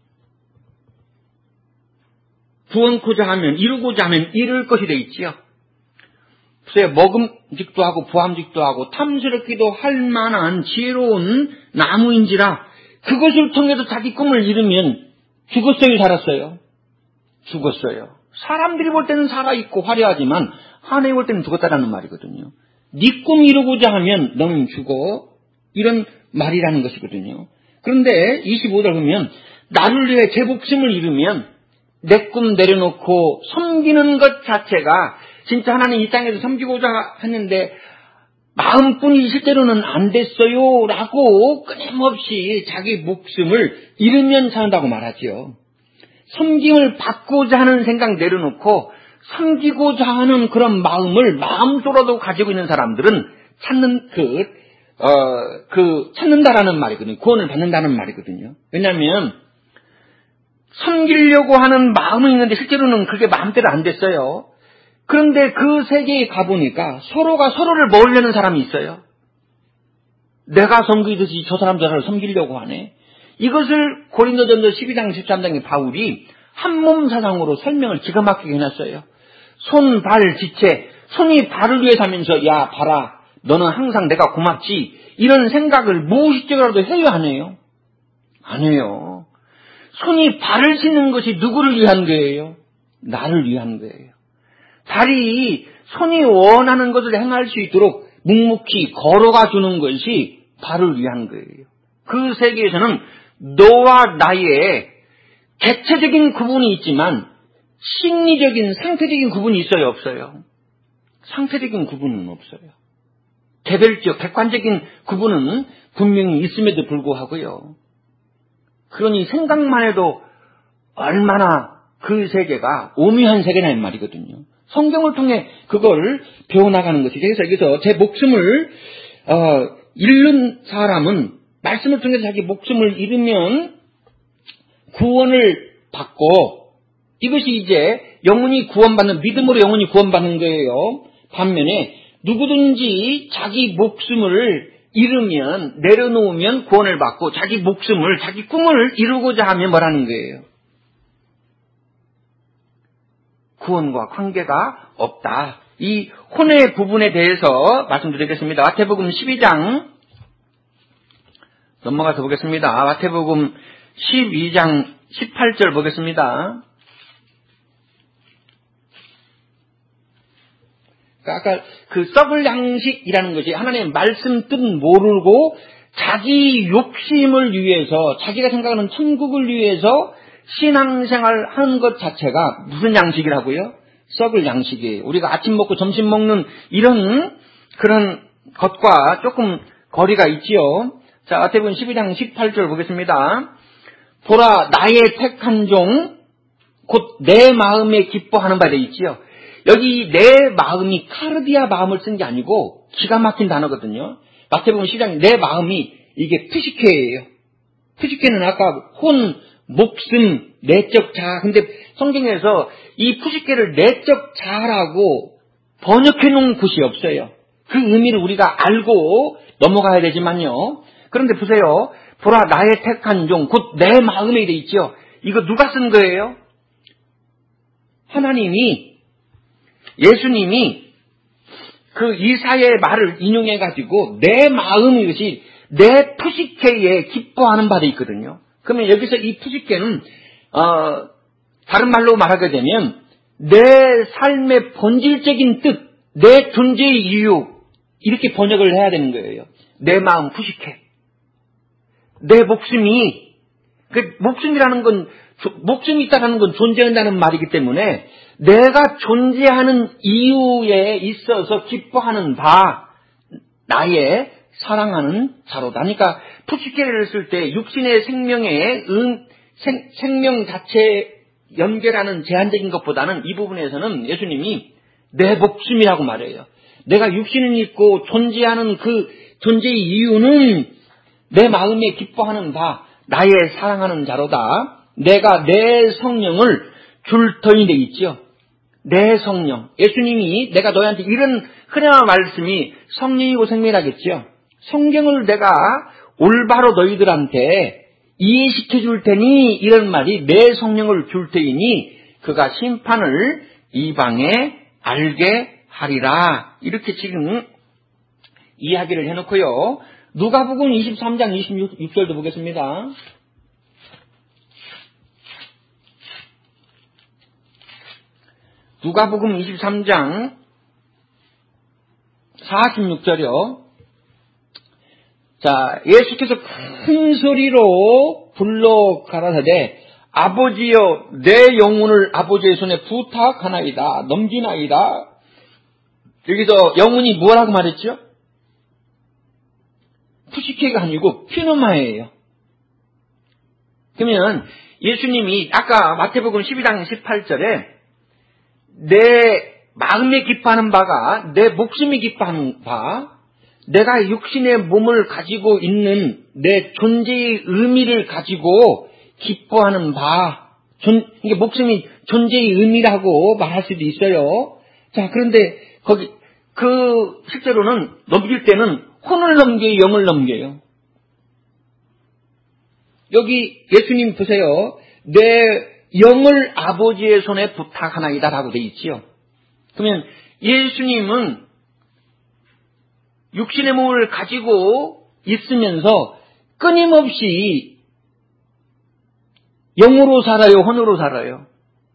구원코자 하면, 이루고자 하면 이룰 것이 돼 있지요. 글쎄요, 먹음직도 하고 부함직도 하고 탐스럽기도 할 만한 지혜로운 나무인지라 그것을 통해서 자기 꿈을 이루면 죽었어요, 살았어요? 죽었어요. 사람들이 볼 때는 살아있고 화려하지만 하나님 볼 때는 죽었다라는 말이거든요. 네 꿈 이루고자 하면 너는 죽어, 이런 말이라는 것이거든요. 그런데 이십오 절 보면 나를 위해 제 목숨을 잃으면 내 꿈 내려놓고 섬기는 것 자체가 진짜 하나님 이 땅에서 섬기고자 했는데 마음뿐이 실제로는 안 됐어요 라고 끊임없이 자기 목숨을 잃으면 산다고 말하지요. 섬김을 받고자 하는 생각 내려놓고 섬기고자 하는 그런 마음을 마음속으로도 가지고 있는 사람들은 찾는 그, 어, 그, 찾는다라는 말이거든요. 구원을 받는다는 말이거든요. 왜냐하면 섬기려고 하는 마음은 있는데 실제로는 그게 마음대로 안 됐어요. 그런데 그 세계에 가보니까 서로가 서로를 먹으려는 사람이 있어요. 내가 섬기듯이 저 사람 저 사람을 섬기려고 하네. 이것을 고린도전서 십이 장 십삼 장의 바울이 한몸 사상으로 설명을 기가 막히게 해놨어요. 손, 발, 지체, 손이 발을 위해 사면서 야 봐라 너는 항상 내가 고맙지, 이런 생각을 무의식적으로도 해요, 안 해요? 안 해요. 손이 발을 씻는 것이 누구를 위한 거예요? 나를 위한 거예요. 발이 손이 원하는 것을 행할 수 있도록 묵묵히 걸어가 주는 것이 발을 위한 거예요. 그 세계에서는 너와 나의 개체적인 구분이 있지만 심리적인 상태적인 구분이 있어요, 없어요? 상태적인 구분은 없어요. 개별적, 객관적인 구분은 분명히 있음에도 불구하고요. 그러니 생각만 해도 얼마나 그 세계가 오묘한 세계라는 말이거든요. 성경을 통해 그걸 배워나가는 것이죠. 그래서 여기서 제 목숨을 어, 잃는 사람은 말씀을 통해서 자기 목숨을 잃으면 구원을 받고, 이것이 이제 영혼이 구원받는, 믿음으로 영혼이 구원받는 거예요. 반면에 누구든지 자기 목숨을 잃으면, 내려놓으면 구원을 받고, 자기 목숨을, 자기 꿈을 이루고자 하면 뭐라는 거예요? 구원과 관계가 없다. 이 혼의 부분에 대해서 말씀드리겠습니다. 마태복음 십이 장 넘어가서 보겠습니다. 마태복음 십이 장 십팔 절 보겠습니다. 아까 그 썩을 양식이라는 것이 하나님의 말씀 뜻 모르고 자기 욕심을 위해서, 자기가 생각하는 천국을 위해서 신앙생활 하는 것 자체가 무슨 양식이라고요? 썩을 양식이에요. 우리가 아침 먹고 점심 먹는 이런 그런 것과 조금 거리가 있지요. 자, 마태복음 십이 장 십팔 절 보겠습니다. 보라, 나의 택한 종, 곧 내 마음에 기뻐하는 바 되어 있지요. 여기 내 마음이 카르디아 마음을 쓴 게 아니고 기가 막힌 단어거든요. 마태복음 십이 장 내 마음이 이게 푸시케예요. 푸시케는 아까 혼, 목숨, 내적 자아. 근데 성경에서 이 푸시케를 내적 자아라고 번역해 놓은 곳이 없어요. 그 의미를 우리가 알고 넘어가야 되지만요. 그런데 보세요. 보라, 나의 택한 종, 곧 내 마음에 돼 있죠. 이거 누가 쓴 거예요? 하나님이, 예수님이 그 이사야의 말을 인용해가지고 내 마음, 이것이 내 푸시케에 기뻐하는 바도 있거든요. 그러면 여기서 이 푸시케는 어, 다른 말로 말하게 되면 내 삶의 본질적인 뜻, 내 존재의 이유, 이렇게 번역을 해야 되는 거예요. 내 마음 푸시케. 내 목숨이, 그 목숨이라는 건, 목숨이 있다는 건 존재한다는 말이기 때문에 내가 존재하는 이유에 있어서 기뻐하는 바, 나의 사랑하는 자로다. 그러니까 푸시케를 쓸 때 육신의 생명의 음, 생, 생명 자체 연결하는 제한적인 것보다는 이 부분에서는 예수님이 내 목숨이라고 말해요. 내가 육신을 입고 존재하는 그 존재의 이유는 내 마음에 기뻐하는 바, 나의 사랑하는 자로다. 내가 내 성령을 줄 터이 돼 있죠. 내 성령. 예수님이 내가 너희한테 이런 흔한 말씀이 성령이고 생명이라겠죠. 성경을 내가 올바로 너희들한테 이해시켜 줄 테니, 이런 말이 내 성령을 줄 테이니 그가 심판을 이방에 알게 하리라. 이렇게 지금 이야기를 해놓고요. 누가복음 이십삼 장 이십육 절도 보겠습니다. 누가복음 이십삼 장 사십육 절이요. 자, 예수께서 큰 소리로 불러 가라사대 아버지여, 내 영혼을 아버지의 손에 부탁하나이다, 넘기나이다. 여기서 영혼이 뭐라고 말했죠? 푸시케가 아니고 피누마예요. 그러면 예수님이 아까 마태복음 십이 장 십팔 절에 내 마음에 기뻐하는 바가 내 목숨이 기뻐하는 바, 내가 육신의 몸을 가지고 있는 내 존재의 의미를 가지고 기뻐하는 바, 존, 이게 목숨이 존재의 의미라고 말할 수도 있어요. 자, 그런데 거기 그 실제로는 넘길 때는 혼을 넘겨요, 영을 넘겨요. 여기 예수님 보세요. 내 영을 아버지의 손에 부탁하나이다 라고 되어 있지요. 그러면 예수님은 육신의 몸을 가지고 있으면서 끊임없이 영으로 살아요, 혼으로 살아요.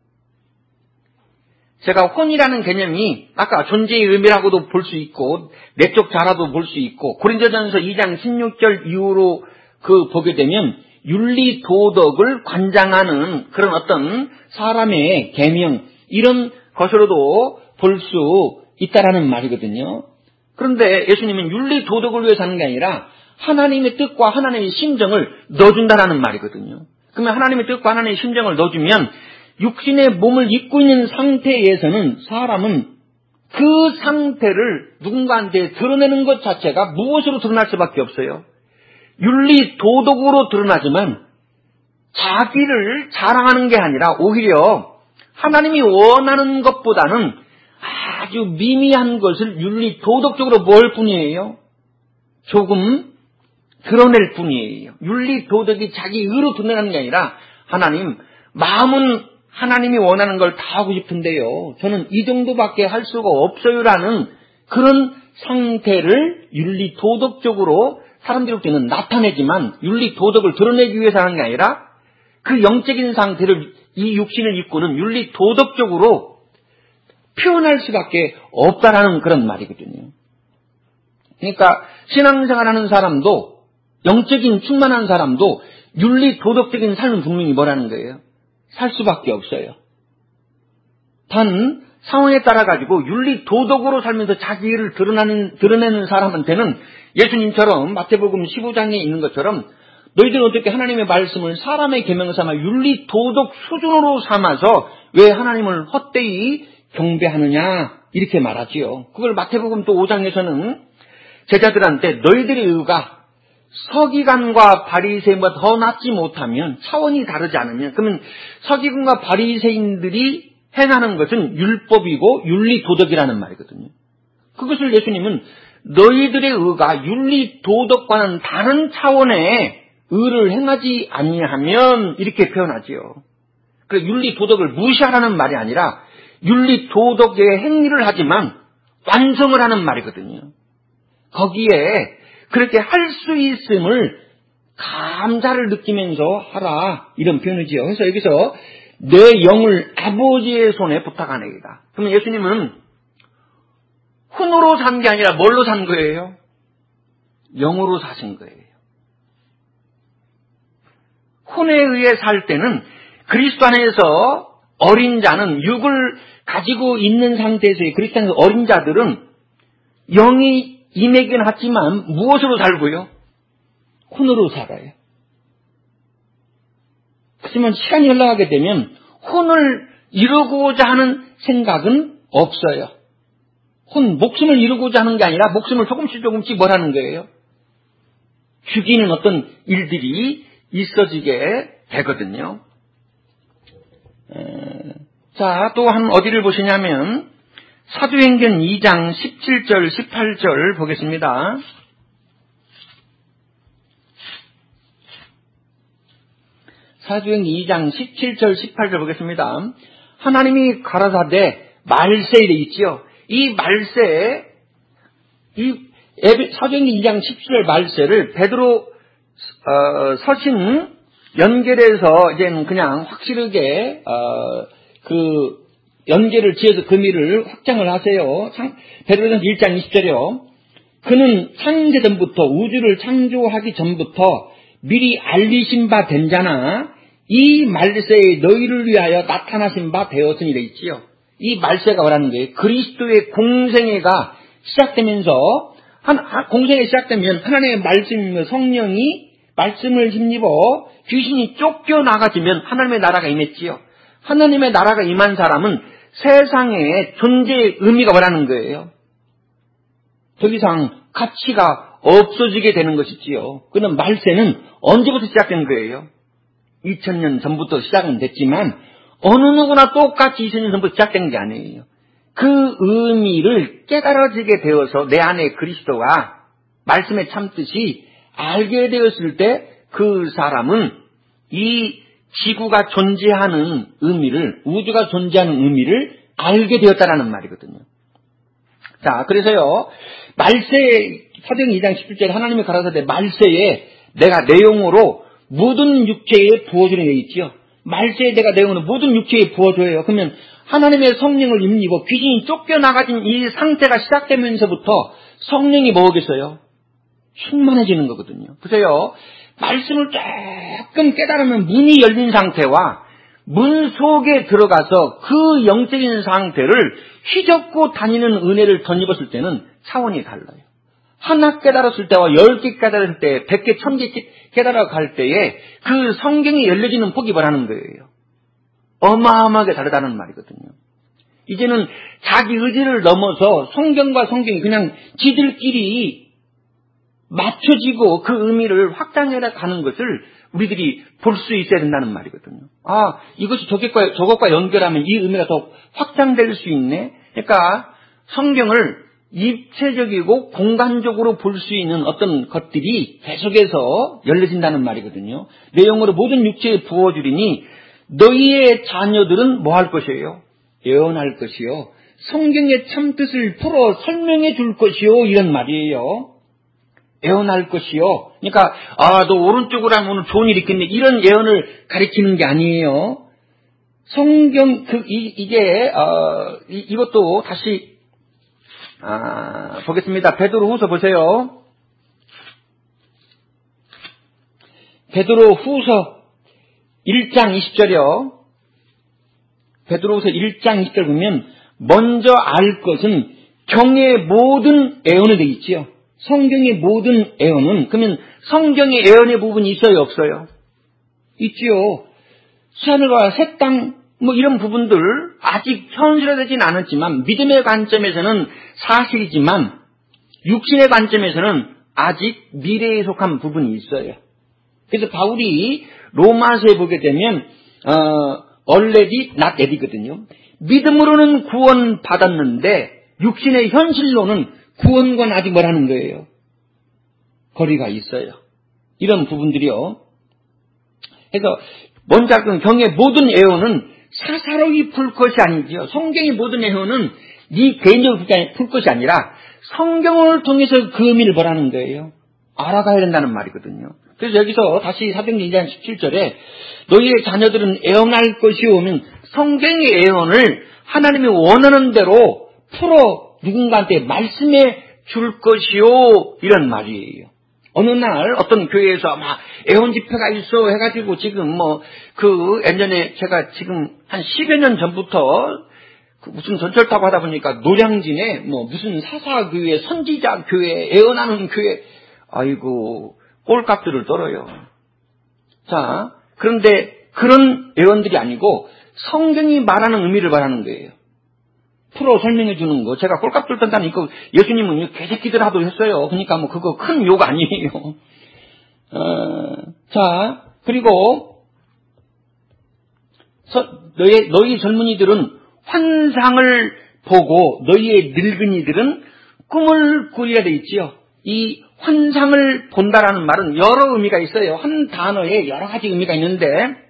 제가 혼이라는 개념이 아까 존재의 의미라고도 볼 수 있고 내적 자라도 볼 수 있고 고린도전서 이 장 십육 절 이후로 그 보게 되면 윤리 도덕을 관장하는 그런 어떤 사람의 계명, 이런 것으로도 볼 수 있다라는 말이거든요. 그런데 예수님은 윤리 도덕을 위해 사는 게 아니라 하나님의 뜻과 하나님의 심정을 넣어준다라는 말이거든요. 그러면 하나님의 뜻과 하나님의 심정을 넣어주면 육신의 몸을 입고 있는 상태에서는 사람은 그 상태를 누군가한테 드러내는 것 자체가 무엇으로 드러날 수밖에 없어요? 윤리 도덕으로 드러나지만 자기를 자랑하는 게 아니라 오히려 하나님이 원하는 것보다는 아주 미미한 것을 윤리 도덕적으로 뭘 뿐이에요? 조금 드러낼 뿐이에요. 윤리 도덕이 자기 의로 드러나는 게 아니라 하나님, 마음은 하나님이 원하는 걸 다 하고 싶은데요, 저는 이 정도밖에 할 수가 없어요라는 그런 상태를 윤리 도덕적으로 사람들에게는 나타내지만 윤리 도덕을 드러내기 위해서 하는 게 아니라 그 영적인 상태를 이 육신을 입고는 윤리 도덕적으로 표현할 수밖에 없다라는 그런 말이거든요. 그러니까 신앙생활하는 사람도, 영적인 충만한 사람도 윤리 도덕적인 삶은 분명히 뭐라는 거예요? 살 수밖에 없어요. 단 상황에 따라 가지고 윤리 도덕으로 살면서 자기를 드러내는, 드러내는 사람한테는 예수님처럼 마태복음 십오 장에 있는 것처럼 너희들은 어떻게 하나님의 말씀을 사람의 계명 삼아 윤리 도덕 수준으로 삼아서 왜 하나님을 헛되이 경배하느냐 이렇게 말하지요. 그걸 마태복음 또 오 장에서는 제자들한테 너희들의 의가 서기관과 바리새인보다 더 낫지 못하면, 차원이 다르지 않으면, 그러면 서기관과 바리새인들이 행하는 것은 율법이고 윤리 도덕이라는 말이거든요. 그것을 예수님은 너희들의 의가 윤리 도덕과는 다른 차원의 의를 행하지 아니하면 이렇게 표현하지요. 그래서 윤리 도덕을 무시하라는 말이 아니라 윤리 도덕의 행위를 하지만 완성을 하는 말이거든요. 거기에 그렇게 할 수 있음을 감사를 느끼면서 하라 이런 표현이지요. 그래서 여기서 내 영을 아버지의 손에 부탁하나이다. 그러면 예수님은 혼으로 산 게 아니라 뭘로 산 거예요? 영으로 사신 거예요. 혼에 의해 살 때는 그리스도 안에서 어린 자는 육을 가지고 있는 상태에서의 그리스도 안에서 어린 자들은 영이 임하긴 하지만 무엇으로 살고요? 혼으로 살아요. 하지만 시간이 흘러가게 되면 혼을 이루고자 하는 생각은 없어요. 혼, 목숨을 이루고자 하는 게 아니라 목숨을 조금씩 조금씩 뭘 하는 거예요? 죽이는 어떤 일들이 있어지게 되거든요. 에, 자, 또 한 어디를 보시냐면 사도행전 이 장 십칠 절 십팔 절 보겠습니다. 사도행전 이 장 십칠 절 십팔 절 보겠습니다. 하나님이 가라사대 말세에 있지요. 이 말세, 이 사도행전 이 장 십칠 절 말세를 베드로 어, 서신 연결해서 이제는 그냥 확실하게 어, 그 연계를 지어서 그 의미를 확장을 하세요. 베드로전서 일 장 이십 절이요. 그는 창세 전부터 우주를 창조하기 전부터 미리 알리신 바 된 자나 이 말세에 너희를 위하여 나타나신 바 되었으니 돼 있지요. 이 말세가 뭐라는 거예요? 그리스도의 공생애가 시작되면서 한, 공생애 시작되면 하나님의 말씀, 성령이 말씀을 힘입어 귀신이 쫓겨나가지면 하나님의 나라가 임했지요. 하나님의 나라가 임한 사람은 세상의 존재의 의미가 뭐라는 거예요? 더 이상 가치가 없어지게 되는 것이지요. 그는 말세는 언제부터 시작된 거예요? 이천 년 전부터 시작은 됐지만 어느 누구나 똑같이 이천 년 전부터 시작된 게 아니에요. 그 의미를 깨달아지게 되어서 내 안에 그리스도와 말씀의 참뜻이 알게 되었을 때 그 사람은 이 지구가 존재하는 의미를, 우주가 존재하는 의미를 알게 되었다라는 말이거든요. 자, 그래서요, 말세, 사도행전 이 장 십칠 절에 하나님이 가라사대 말세에 내가 내 영으로 모든 육체에 부어주는 게 있지요. 말세에 내가 내 영으로 모든 육체에 부어줘요. 그러면 하나님의 성령을 입고 귀신이 쫓겨나가진 이 상태가 시작되면서부터 성령이 뭐겠어요? 충만해지는 거거든요. 보세요. 말씀을 조금 깨달으면 문이 열린 상태와 문 속에 들어가서 그 영적인 상태를 휘젓고 다니는 은혜를 덧입었을 때는 차원이 달라요. 하나 깨달았을 때와 열 개 깨달았을 때, 백 개, 천 개 깨달아 갈 때에 그 성경이 열려지는 폭이 뭐라는 거예요? 어마어마하게 다르다는 말이거든요. 이제는 자기 의지를 넘어서 성경과 성경이 그냥 지들끼리 맞춰지고 그 의미를 확장해 가는 것을 우리들이 볼 수 있어야 된다는 말이거든요. 아, 이것이 저것과, 저것과 연결하면 이 의미가 더 확장될 수 있네. 그러니까 성경을 입체적이고 공간적으로 볼 수 있는 어떤 것들이 계속해서 열려진다는 말이거든요. 내용으로 모든 육체에 부어주리니 너희의 자녀들은 뭐 할 것이에요? 예언할 것이요. 성경의 참뜻을 풀어 설명해 줄 것이요. 이런 말이에요. 예언할 것이요. 그러니까 아, 너 오른쪽으로 하면 오늘 좋은 일이 있겠네. 이런 예언을 가리키는 게 아니에요. 성경 그 이, 이게 어, 이, 이것도 다시 아, 보겠습니다. 베드로후서 보세요. 베드로후서 일 장 이십 절이요. 베드로후서 일 장 이십 절 보면 먼저 알 것은 경의 모든 애언에 되어 있지요. 성경의 모든 애언은, 그러면 성경의 애언의 부분이 있어요, 없어요? 있지요. 새하늘과 새 땅, 뭐 이런 부분들 아직 현실화되진 않았지만 믿음의 관점에서는 사실이지만 육신의 관점에서는 아직 미래에 속한 부분이 있어요. 그래서 바울이 로마서에 보게 되면 어, already not yet이거든요. 믿음으로는 구원 받았는데 육신의 현실로는 구원과는 아직 뭐라는 거예요? 거리가 있어요. 이런 부분들이요. 그래서 먼저 그 경의 모든 애언은 사사로이 풀 것이 아니지요. 성경의 모든 애언은 네 개인적으로 풀 것이 아니라 성경을 통해서 그 의미를 보라는 거예요. 알아가야 된다는 말이거든요. 그래서 여기서 다시 사도행전 이 장 십칠 절에 너희의 자녀들은 애언할 것이 오면 성경의 애언을 하나님이 원하는 대로 풀어 누군가한테 말씀해 줄 것이요, 이런 말이에요. 어느 날 어떤 교회에서 막 애원 집회가 있어 해가지고 지금 뭐 그 예전에 제가 지금 한 십여 년 전부터 그 무슨 전철 타고 하다 보니까 노량진에 뭐 무슨 사사교회, 선지자 교회, 애원하는 교회, 아이고 꼴값들을 떨어요. 자, 그런데 그런 애원들이 아니고 성경이 말하는 의미를 말하는 거예요. 풀어 설명해 주는 거. 제가 꼴값들 떤다는 이거 예수님은 개새끼들 하도 했어요. 그러니까 뭐 그거 큰 욕 아니에요. 어, 자, 그리고 서, 너희, 너희 젊은이들은 환상을 보고 너희의 늙은이들은 꿈을 꾸리라 돼 있지요. 이 환상을 본다라는 말은 여러 의미가 있어요. 한 단어에 여러 가지 의미가 있는데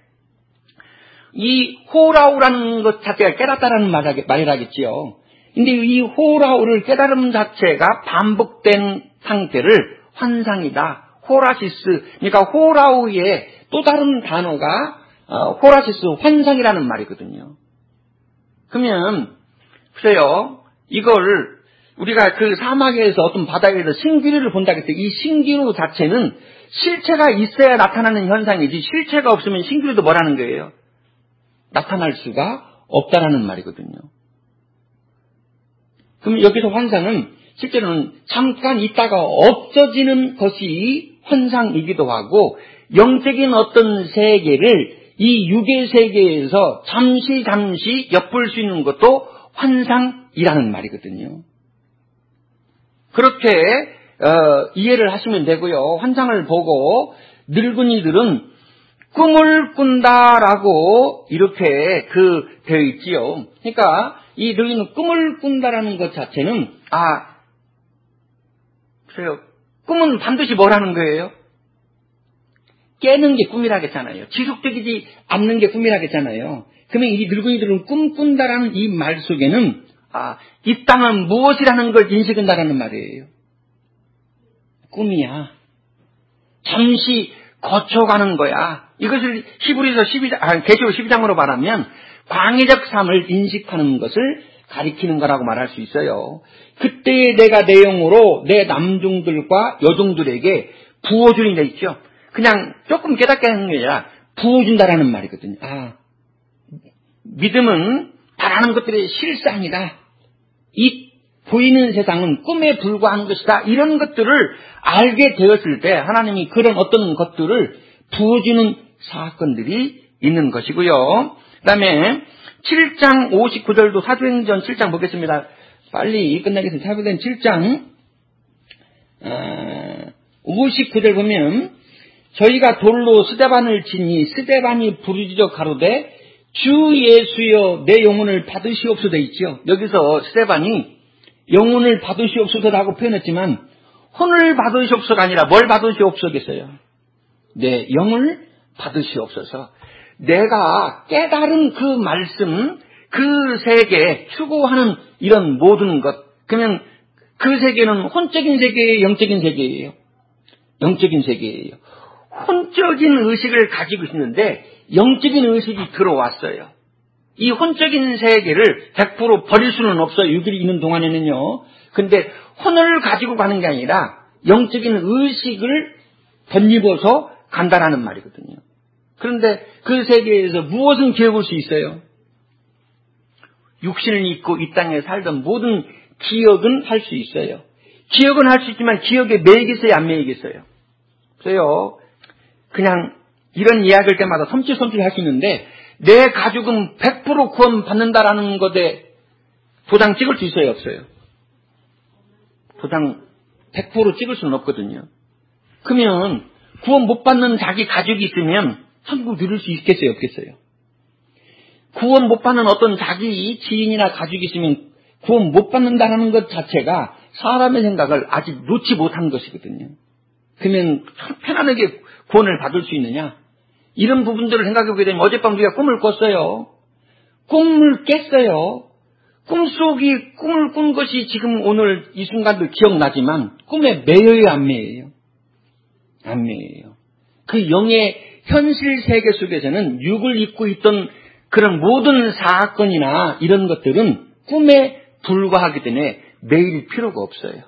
이 호라우라는 것 자체가 깨닫다라는 말이라겠지요. 근데 이 호라우를 깨달음 자체가 반복된 상태를 환상이다. 호라시스. 그러니까 호라우의 또 다른 단어가 어, 호라시스 환상이라는 말이거든요. 그러면 보세요. 이걸 우리가 그 사막에서 어떤 바다에서 신기루를 본다 그랬을 때 이 신기루 자체는 실체가 있어야 나타나는 현상이지 실체가 없으면 신기루도 뭐라는 거예요? 나타날 수가 없다라는 말이거든요. 그럼 여기서 환상은 실제로는 잠깐 있다가 없어지는 것이 환상이기도 하고 영적인 어떤 세계를 이 육의 세계에서 잠시 잠시 엿볼 수 있는 것도 환상이라는 말이거든요. 그렇게 어, 이해를 하시면 되고요. 환상을 보고 늙은이들은 꿈을 꾼다라고 이렇게 그 되어 있지요. 그러니까 이 늙은이는 꿈을 꾼다라는 것 자체는 아, 그래요. 꿈은 반드시 뭐라는 거예요? 깨는 게 꿈이라겠잖아요. 지속되지 않는 게 꿈이라겠잖아요. 그러면 이 늙은이들은 꿈꾼다라는 이 말 속에는 아, 이 땅은 무엇이라는 걸 인식한다라는 말이에요. 꿈이야. 잠시 거쳐가는 거야. 이것을 히브리서 십이 장, 아, 계시록 십이 장으로 말하면 광의적 삶을 인식하는 것을 가리키는 거라고 말할 수 있어요. 그때 내가 내 영으로 내 남종들과 여종들에게 부어주는 데 있죠. 그냥 조금 깨닫게 하는 게 아니라 부어준다라는 말이거든요. 아, 믿음은 바라는 것들의 실상이다. 이 보이는 세상은 꿈에 불과한 것이다. 이런 것들을 알게 되었을 때 하나님이 그런 어떤 것들을 부어주는 사건들이 있는 것이고요. 그 다음에 칠 장 오십구 절도 사도행전 칠 장 보겠습니다. 빨리 끝나겠습니다. 사도행전 칠 장 오십구 절 보면 저희가 돌로 스데반을 치니 스데반이 부르짖어 가로되 주 예수여 내 영혼을 받으시옵소서 되어 있죠. 여기서 스데반이 영혼을 받으시옵소서라고 표현했지만 혼을 받으시옵소서가 아니라 뭘 받으시옵소서겠어요? 내 영을 받으시옵소서. 내가 깨달은 그 말씀, 그 세계, 추구하는 이런 모든 것, 그러면 그 세계는 혼적인 세계예요, 영적인 세계예요? 영적인 세계예요. 혼적인 의식을 가지고 있는데 영적인 의식이 들어왔어요. 이 혼적인 세계를 백 퍼센트 버릴 수는 없어요. 육일이 있는 동안에는요. 근데 혼을 가지고 가는 게 아니라 영적인 의식을 덧입어서 간다라는 말이거든요. 그런데 그 세계에서 무엇은 기억할 수 있어요? 육신을 입고 이 땅에 살던 모든 기억은 할 수 있어요. 기억은 할 수 있지만 기억에 매이겠어요, 안 매이겠어요? 그래요. 그냥 이런 이야기할 때마다 섬찟섬찟 할 수 있는데 내 가족은 백 퍼센트 구원 받는다라는 것에 도장 찍을 수 있어요, 없어요? 도장 백 퍼센트 찍을 수는 없거든요. 그러면 구원 못 받는 자기 가족이 있으면 천국 누릴 수 있겠어요, 없겠어요? 구원 못 받는 어떤 자기 지인이나 가족이 있으면 구원 못 받는다는 것 자체가 사람의 생각을 아직 놓지 못한 것이거든요. 그러면 편안하게 구원을 받을 수 있느냐? 이런 부분들을 생각해보게 되면 어젯밤 우리가 꿈을 꿨어요. 꿈을 깼어요. 꿈속이 꿈을 꾼 것이 지금 오늘 이 순간도 기억나지만 꿈에 매여요, 안 매여요? 안 매여요. 그 영의 현실 세계 속에서는 육을 입고 있던 그런 모든 사건이나 이런 것들은 꿈에 불과하기 때문에 매일 필요가 없어요.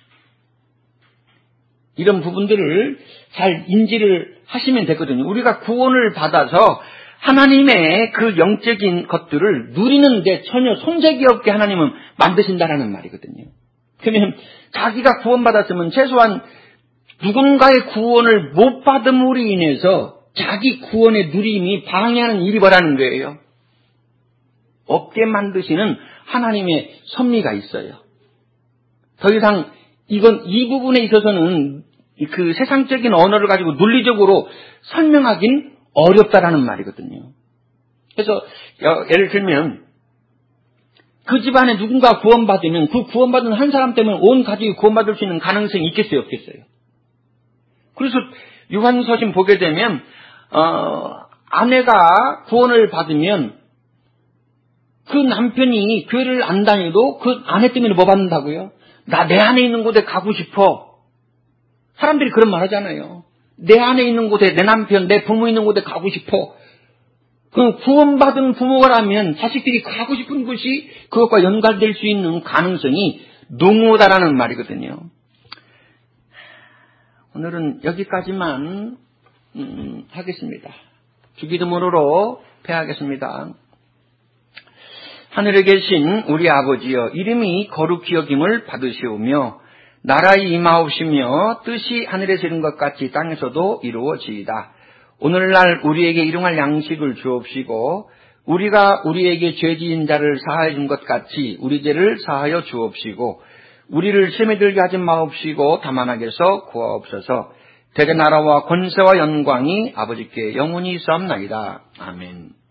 이런 부분들을 잘 인지를 하시면 되거든요. 우리가 구원을 받아서 하나님의 그 영적인 것들을 누리는데 전혀 손색이 없게 하나님은 만드신다라는 말이거든요. 그러면 자기가 구원받았으면 최소한 누군가의 구원을 못 받음으로 인해서 자기 구원의 누림이 방해하는 일이 뭐라는 거예요. 없게 만드시는 하나님의 섭리가 있어요. 더 이상 이건 이 부분에 있어서는 그 세상적인 언어를 가지고 논리적으로 설명하긴 어렵다라는 말이거든요. 그래서 예를 들면 그 집안에 누군가 구원받으면 그 구원받은 한 사람 때문에 온 가족이 구원받을 수 있는 가능성이 있겠어요, 없겠어요? 그래서 요한서신 보게 되면 어, 아내가 구원을 받으면 그 남편이 교회를 안 다녀도 그 아내 때문에 뭐 받는다고요? 나 내 안에 있는 곳에 가고 싶어. 사람들이 그런 말 하잖아요. 내 안에 있는 곳에 내 남편, 내 부모 있는 곳에 가고 싶어. 그 구원받은 부모라면 자식들이 가고 싶은 곳이 그것과 연관될 수 있는 가능성이 농후하다라는 말이거든요. 오늘은 여기까지만 음, 하겠습니다. 주기도문으로 패하겠습니다. 하늘에 계신 우리 아버지여, 이름이 거룩히 여김을 받으시오며 나라의 임하옵시며 뜻이 하늘에서 이룬 것 같이 땅에서도 이루어지이다. 오늘날 우리에게 일용할 양식을 주옵시고 우리가 우리에게 죄 지은 자를 사하여 준 것 같이 우리 죄를 사하여 주옵시고 우리를 시험에 들게 하지 마옵시고 다만 악에서 구하옵소서. 대개 나라와 권세와 영광이 아버지께 영원히 있사옵나이다. 아멘.